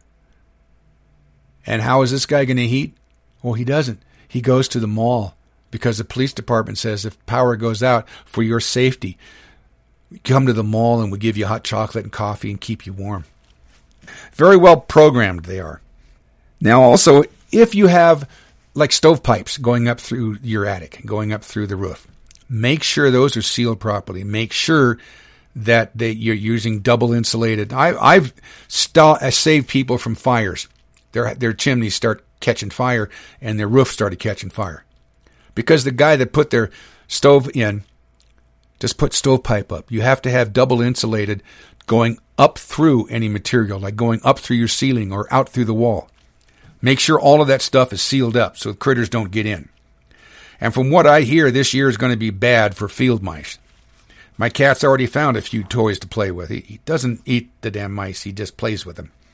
And how is this guy going to heat? Well, he doesn't. He goes to the mall, because the police department says if power goes out, for your safety, come to the mall and we give you hot chocolate and coffee and keep you warm. Very well programmed they are. Now also, if you have like stovepipes going up through your attic and going up through the roof, make sure those are sealed properly. Make sure that you're using double insulated. I've saved people from fires. Their chimneys start catching fire and their roof started catching fire, because the guy that put their stove in just put stovepipe up. You have to have double insulated going up through any material, like going up through your ceiling or out through the wall. Make sure all of that stuff is sealed up so the critters don't get in. And from what I hear, this year is going to be bad for field mice. My cat's already found a few toys to play with. He doesn't eat the damn mice. He just plays with them.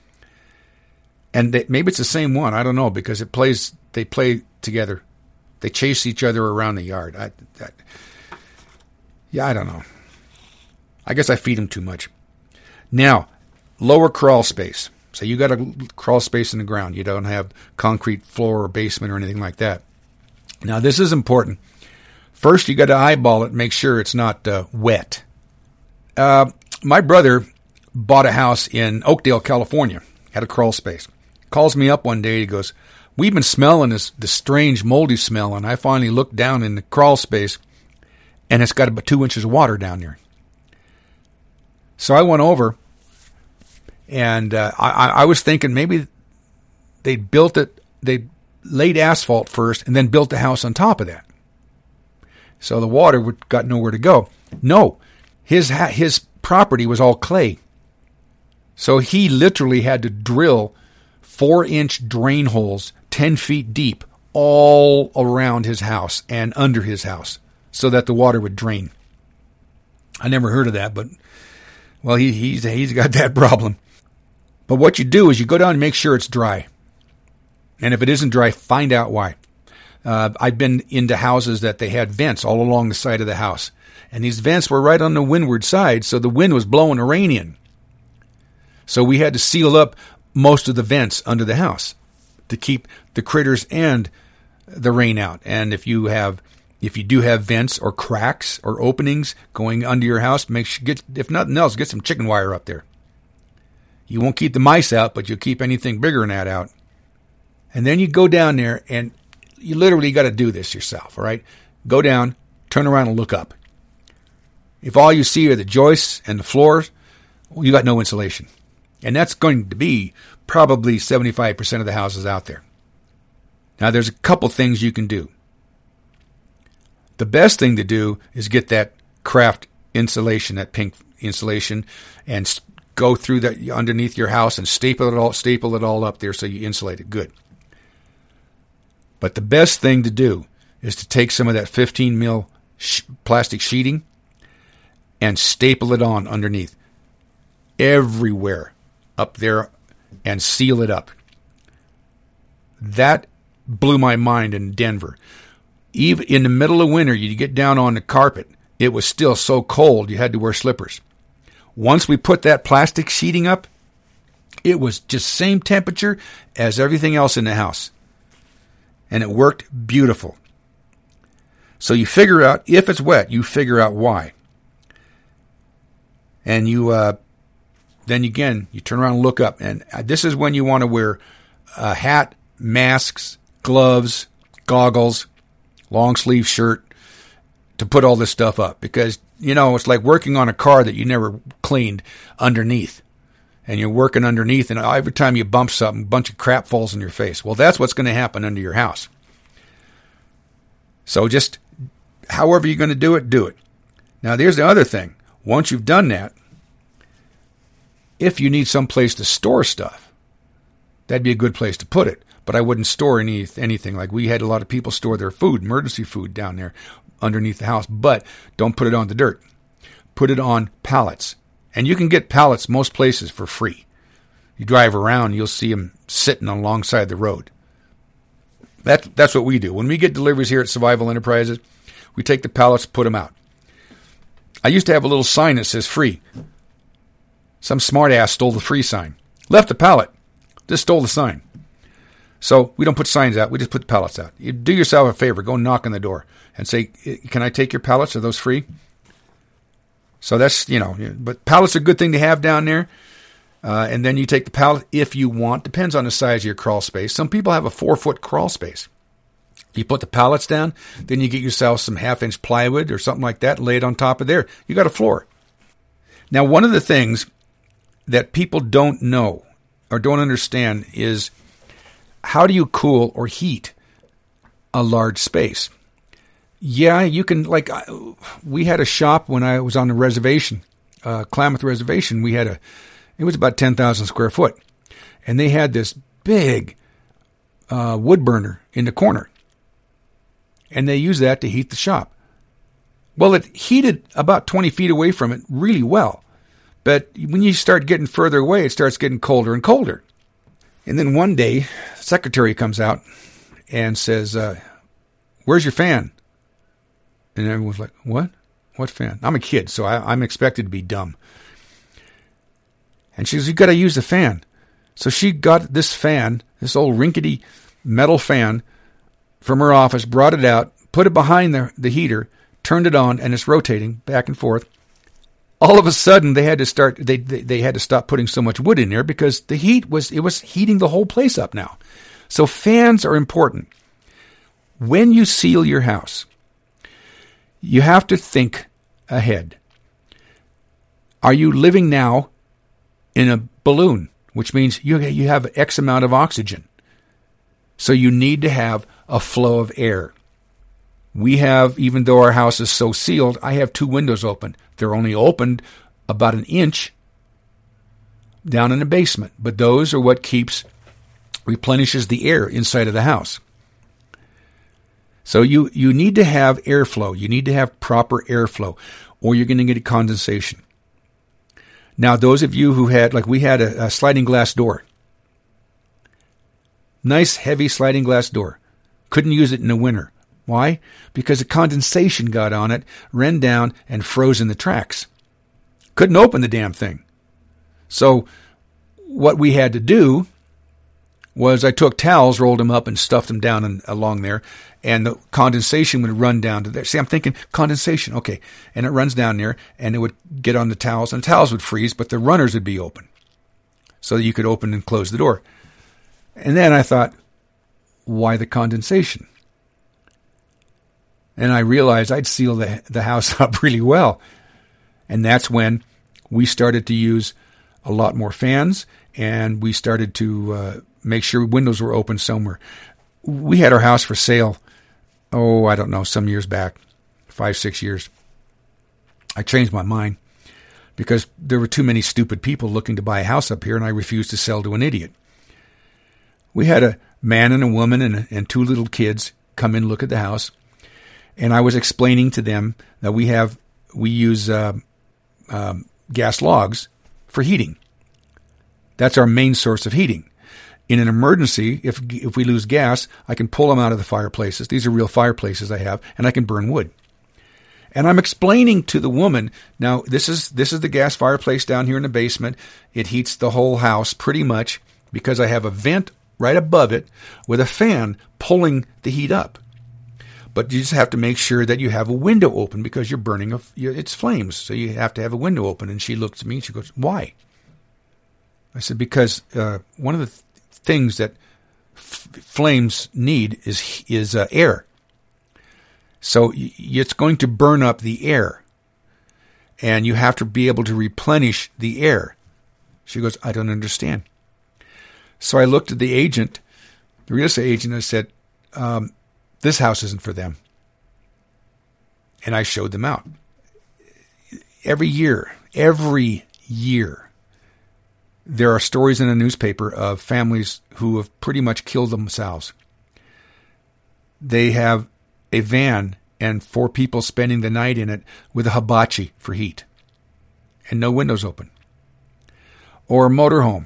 And maybe it's the same one. I don't know, because they play together. They chase each other around the yard. I don't know. I guess I feed them too much. Now, lower crawl space. So you got a crawl space in the ground. You don't have concrete floor or basement or anything like that. Now, this is important. First, you got to eyeball it and make sure it's not wet. My brother bought a house in Oakdale, California, had a crawl space. Calls me up one day. He goes, "We've been smelling this strange moldy smell," and I finally looked down in the crawl space, and it's got about 2 inches of water down there. So I went over, and I was thinking maybe they laid asphalt first and then built the house on top of that. So the water got nowhere to go. No, his property was all clay. So he literally had to drill 4-inch drain holes 10 feet deep all around his house and under his house so that the water would drain. I never heard of that, but, well, he's got that problem. But what you do is you go down and make sure it's dry. And if it isn't dry, find out why. I've been into houses that they had vents all along the side of the house. And these vents were right on the windward side, so the wind was blowing the rain in. So we had to seal up most of the vents under the house to keep the critters and the rain out. And if you do have vents or cracks or openings going under your house, if nothing else, get some chicken wire up there. You won't keep the mice out, but you'll keep anything bigger than that out. And then you go down there, and you literally got to do this yourself, all right? Go down, turn around, and look up. If all you see are the joists and the floors, well, you got no insulation. And that's going to be probably 75% of the houses out there. Now, there's a couple things you can do. The best thing to do is get that craft insulation, that pink insulation, and go through that underneath your house and staple it all up there so you insulate it good. But the best thing to do is to take some of that 15 mil plastic sheeting and staple it on underneath everywhere up there and seal it up. That blew my mind in Denver. Even in the middle of winter, you get down on the carpet, it was still so cold you had to wear slippers. Once we put that plastic sheeting up, it was just same temperature as everything else in the house. And it worked beautiful. So you figure out, if it's wet, you figure out why. And then again, you turn around and look up. And this is when you want to wear a hat, masks, gloves, goggles, long sleeve shirt to put all this stuff up. Because, it's like working on a car that you never cleaned underneath. And you're working underneath, and every time you bump something, a bunch of crap falls in your face. Well, that's what's going to happen under your house. So just however you're going to do it, do it. Now, there's the other thing. Once you've done that, if you need some place to store stuff, that'd be a good place to put it. But I wouldn't store anything. Like we had a lot of people store their food, emergency food down there underneath the house. But don't put it on the dirt. Put it on pallets. And you can get pallets most places for free. You drive around, you'll see them sitting alongside the road. That's what we do. When we get deliveries here at Survival Enterprises, we take the pallets, put them out. I used to have a little sign that says free. Some smart ass stole the free sign. Left the pallet. Just stole the sign. So we don't put signs out. We just put the pallets out. You do yourself a favor. Go knock on the door and say, can I take your pallets? Are those free? So that's, but pallets are a good thing to have down there. And then you take the pallet if you want. Depends on the size of your crawl space. Some people have a 4-foot crawl space. You put the pallets down, then you get yourself some 1/2-inch plywood or something like that, lay it on top of there. You got a floor. Now, one of the things that people don't know or don't understand is how do you cool or heat a large space? Yeah, you can, we had a shop when I was on the reservation, Klamath Reservation. It was about 10,000 square foot. And they had this big wood burner in the corner. And they used that to heat the shop. Well, it heated about 20 feet away from it really well. But when you start getting further away, it starts getting colder and colder. And then one day, the secretary comes out and says, where's your fan? And everyone's like, what? What fan? I'm a kid, so I'm expected to be dumb. And she says, you got to use the fan. So she got this fan, this old rinkety metal fan from her office, brought it out, put it behind the heater, turned it on, and it's rotating back and forth. All of a sudden, they had to stop putting so much wood in there because the heat was heating the whole place up now. So fans are important. When you seal your house, you have to think ahead. Are you living now in a balloon, which means you have X amount of oxygen? So you need to have a flow of air. We have, even though our house is so sealed, I have 2 windows open. They're only opened about 1 inch down in the basement. But those are what keeps replenishes the air inside of the house. So you need to have airflow. You need to have proper airflow, or you're going to get a condensation. Now, those of you who had, like we had a sliding glass door. Nice, heavy sliding glass door. Couldn't use it in the winter. Why? Because the condensation got on it, ran down, and froze in the tracks. Couldn't open the damn thing. So what we had to do was I took towels, rolled them up, and stuffed them down and along there, and the condensation would run down to there. See, I'm thinking condensation, okay. And it runs down there, and it would get on the towels, and the towels would freeze, but the runners would be open so that you could open and close the door. And then I thought, why the condensation? And I realized I'd seal the house up really well. And that's when we started to use a lot more fans, and we started to make sure windows were open somewhere. We had our house for sale, I don't know, some years back, 5-6 years. I changed my mind because there were too many stupid people looking to buy a house up here, and I refused to sell to an idiot. We had a man and a woman and 2 little kids come in and look at the house, and I was explaining to them that we use gas logs for heating. That's our main source of heating. In an emergency, if we lose gas, I can pull them out of the fireplaces. These are real fireplaces I have, and I can burn wood. And I'm explaining to the woman, now this is the gas fireplace down here in the basement. It heats the whole house pretty much because I have a vent right above it with a fan pulling the heat up. But you just have to make sure that you have a window open because you're burning, it's flames. So you have to have a window open. And she looks at me and she goes, why? I said, because one of the things that flames need is air. So it's going to burn up the air. And you have to be able to replenish the air. She goes, I don't understand. So I looked at the agent, the real estate agent, and I said, this house isn't for them. And I showed them out. Every year, there are stories in the newspaper of families who have pretty much killed themselves. They have a van and 4 people spending the night in it with a hibachi for heat and no windows open. Or a motorhome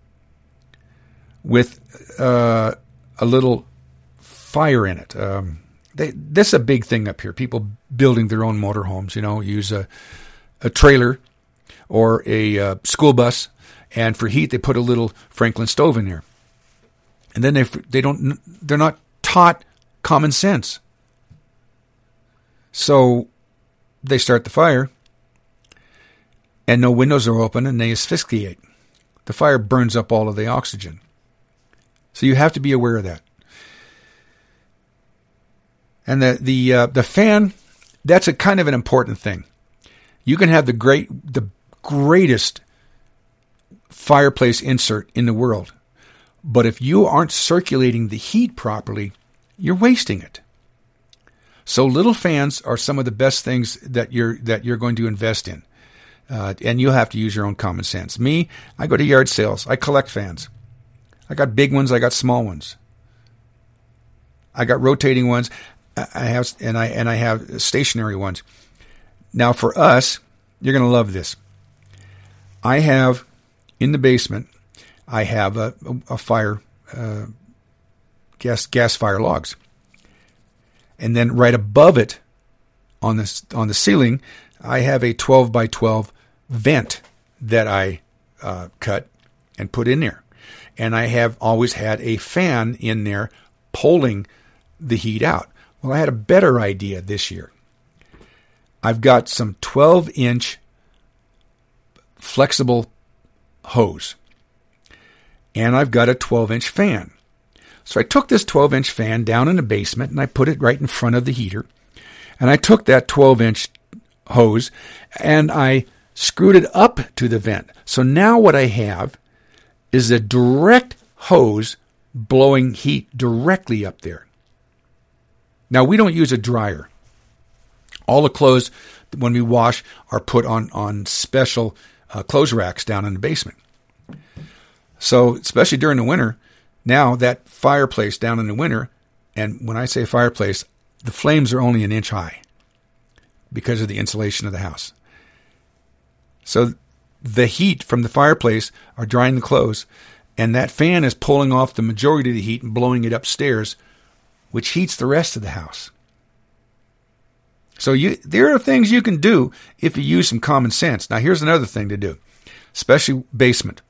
with a little fire in it. This is a big thing up here. People building their own motorhomes, use a trailer or a school bus, and for heat they put a little Franklin stove in there. And then they're not taught common sense. So they start the fire, and no windows are open, and they asphyxiate. The fire burns up all of the oxygen. So you have to be aware of that. And the fan, that's a kind of an important thing. You can have the greatest fireplace insert in the world, but if you aren't circulating the heat properly, you're wasting it. So little fans are some of the best things that you're going to invest in, and you'll have to use your own common sense. Me, I go to yard sales. I collect fans. I got big ones. I got small ones. I got rotating ones. I have stationary ones. Now for us, you're going to love this. I have in the basement, I have a fire, gas fire logs, and then right above it, on the ceiling, I have a 12 by 12 vent that I cut and put in there, and I have always had a fan in there pulling the heat out. Well, I had a better idea this year. I've got some 12-inch flexible hose, and I've got a 12-inch fan. So I took this 12-inch fan down in the basement, and I put it right in front of the heater, and I took that 12-inch hose, and I screwed it up to the vent. So now what I have is a direct hose blowing heat directly up there. Now, we don't use a dryer. All the clothes, when we wash, are put on special clothes racks down in the basement. So, especially during the winter, Now that fireplace down in the winter, and when I say fireplace, the flames are only an inch high because of the insulation of the house. So the heat from the fireplace are drying the clothes, and that fan is pulling off the majority of the heat and blowing it upstairs, which heats the rest of the house. So there are things you can do if you use some common sense. Now, here's another thing to do, especially basement.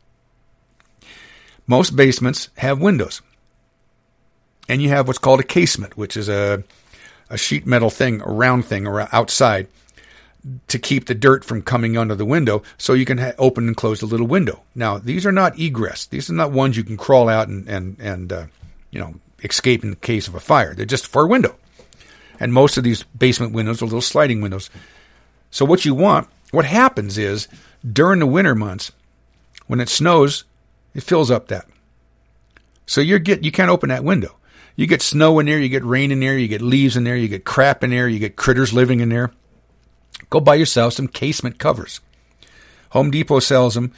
Most basements have windows. And you have what's called a casement, which is a sheet metal thing, a round thing outside to keep the dirt from coming under the window, so you can open and close the little window. Now, these are not egress. These are not ones you can crawl out and escape in the case of a fire. They're just for a window. And most of these basement windows are little sliding windows. So what happens is, during the winter months, when it snows, it fills up that. So you can't open that window. You get snow in there, you get rain in there, you get leaves in there, you get crap in there, you get critters living in there. Go buy yourself some casement covers. Home Depot sells them.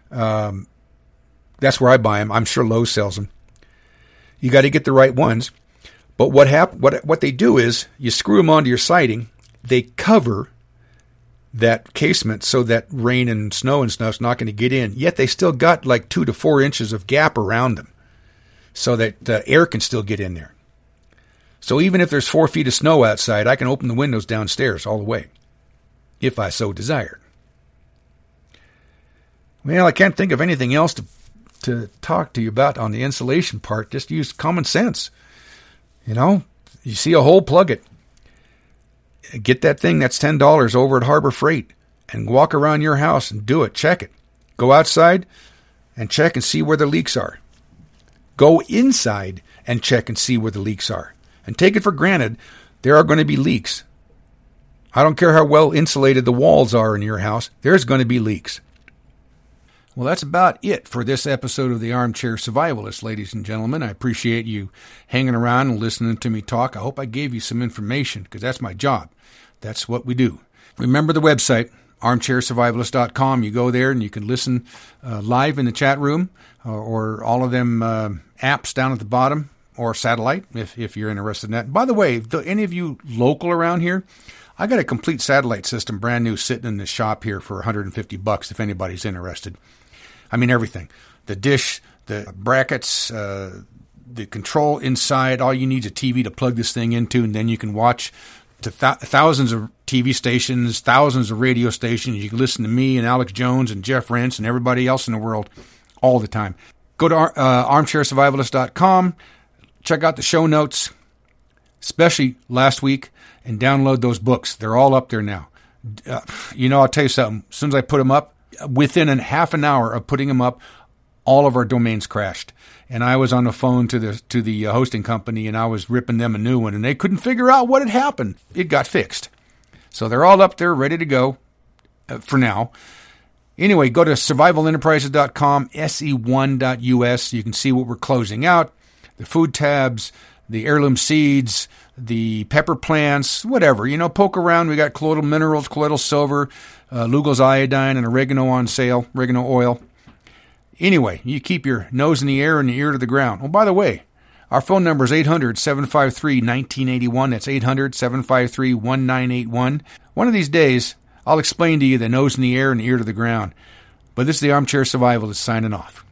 That's where I buy them. I'm sure Lowe's sells them. You got to get the right ones. But what they do is you screw them onto your siding. They cover that casement so that rain and snow and stuff's not going to get in. Yet they still got like 2 to 4 inches of gap around them so that air can still get in there. So even if there's 4 feet of snow outside, I can open the windows downstairs all the way, if I so desired. Well, I can't think of anything else to talk to you about on the insulation part. Just use common sense. You see a hole, plug it. Get that thing that's $10 over at Harbor Freight and walk around your house and do it. Check it. Go outside and check and see where the leaks are. Go inside and check and see where the leaks are. And take it for granted there are going to be leaks. I don't care how well insulated the walls are in your house. There's going to be leaks. Well, that's about it for this episode of the Armchair Survivalist, ladies and gentlemen. I appreciate you hanging around and listening to me talk. I hope I gave you some information, because that's my job. That's what we do. Remember the website, armchairsurvivalist.com. You go there and you can listen live in the chat room or all of them apps down at the bottom, or satellite if you're interested in that. By the way, any of you local around here, I got a complete satellite system, brand new, sitting in the shop here for $150 if anybody's interested. I mean, everything. The dish, the brackets, the control inside. All you need is a TV to plug this thing into, and then you can watch to thousands of TV stations, thousands of radio stations. You can listen to me and Alex Jones and Jeff Rentz and everybody else in the world all the time. Go to armchairsurvivalist.com. Check out the show notes, especially last week, and download those books. They're all up there now. I'll tell you something. As soon as I put them up, within half an hour of putting them up, all of our domains crashed. And I was on the phone to the hosting company, and I was ripping them a new one, and they couldn't figure out what had happened. It got fixed. So they're all up there, ready to go for now. Anyway, go to survivalenterprises.com, se1.us. You can see what we're closing out, the food tabs, the heirloom seeds, the pepper plants, whatever. Poke around. We got colloidal minerals, colloidal silver, Lugol's iodine, and oregano on sale, oregano oil. Anyway, you keep your nose in the air and your ear to the ground. Oh, by the way, our phone number is 800-753-1981. That's 800-753-1981. One of these days, I'll explain to you the nose in the air and the ear to the ground. But this is the Armchair Survivalist signing off.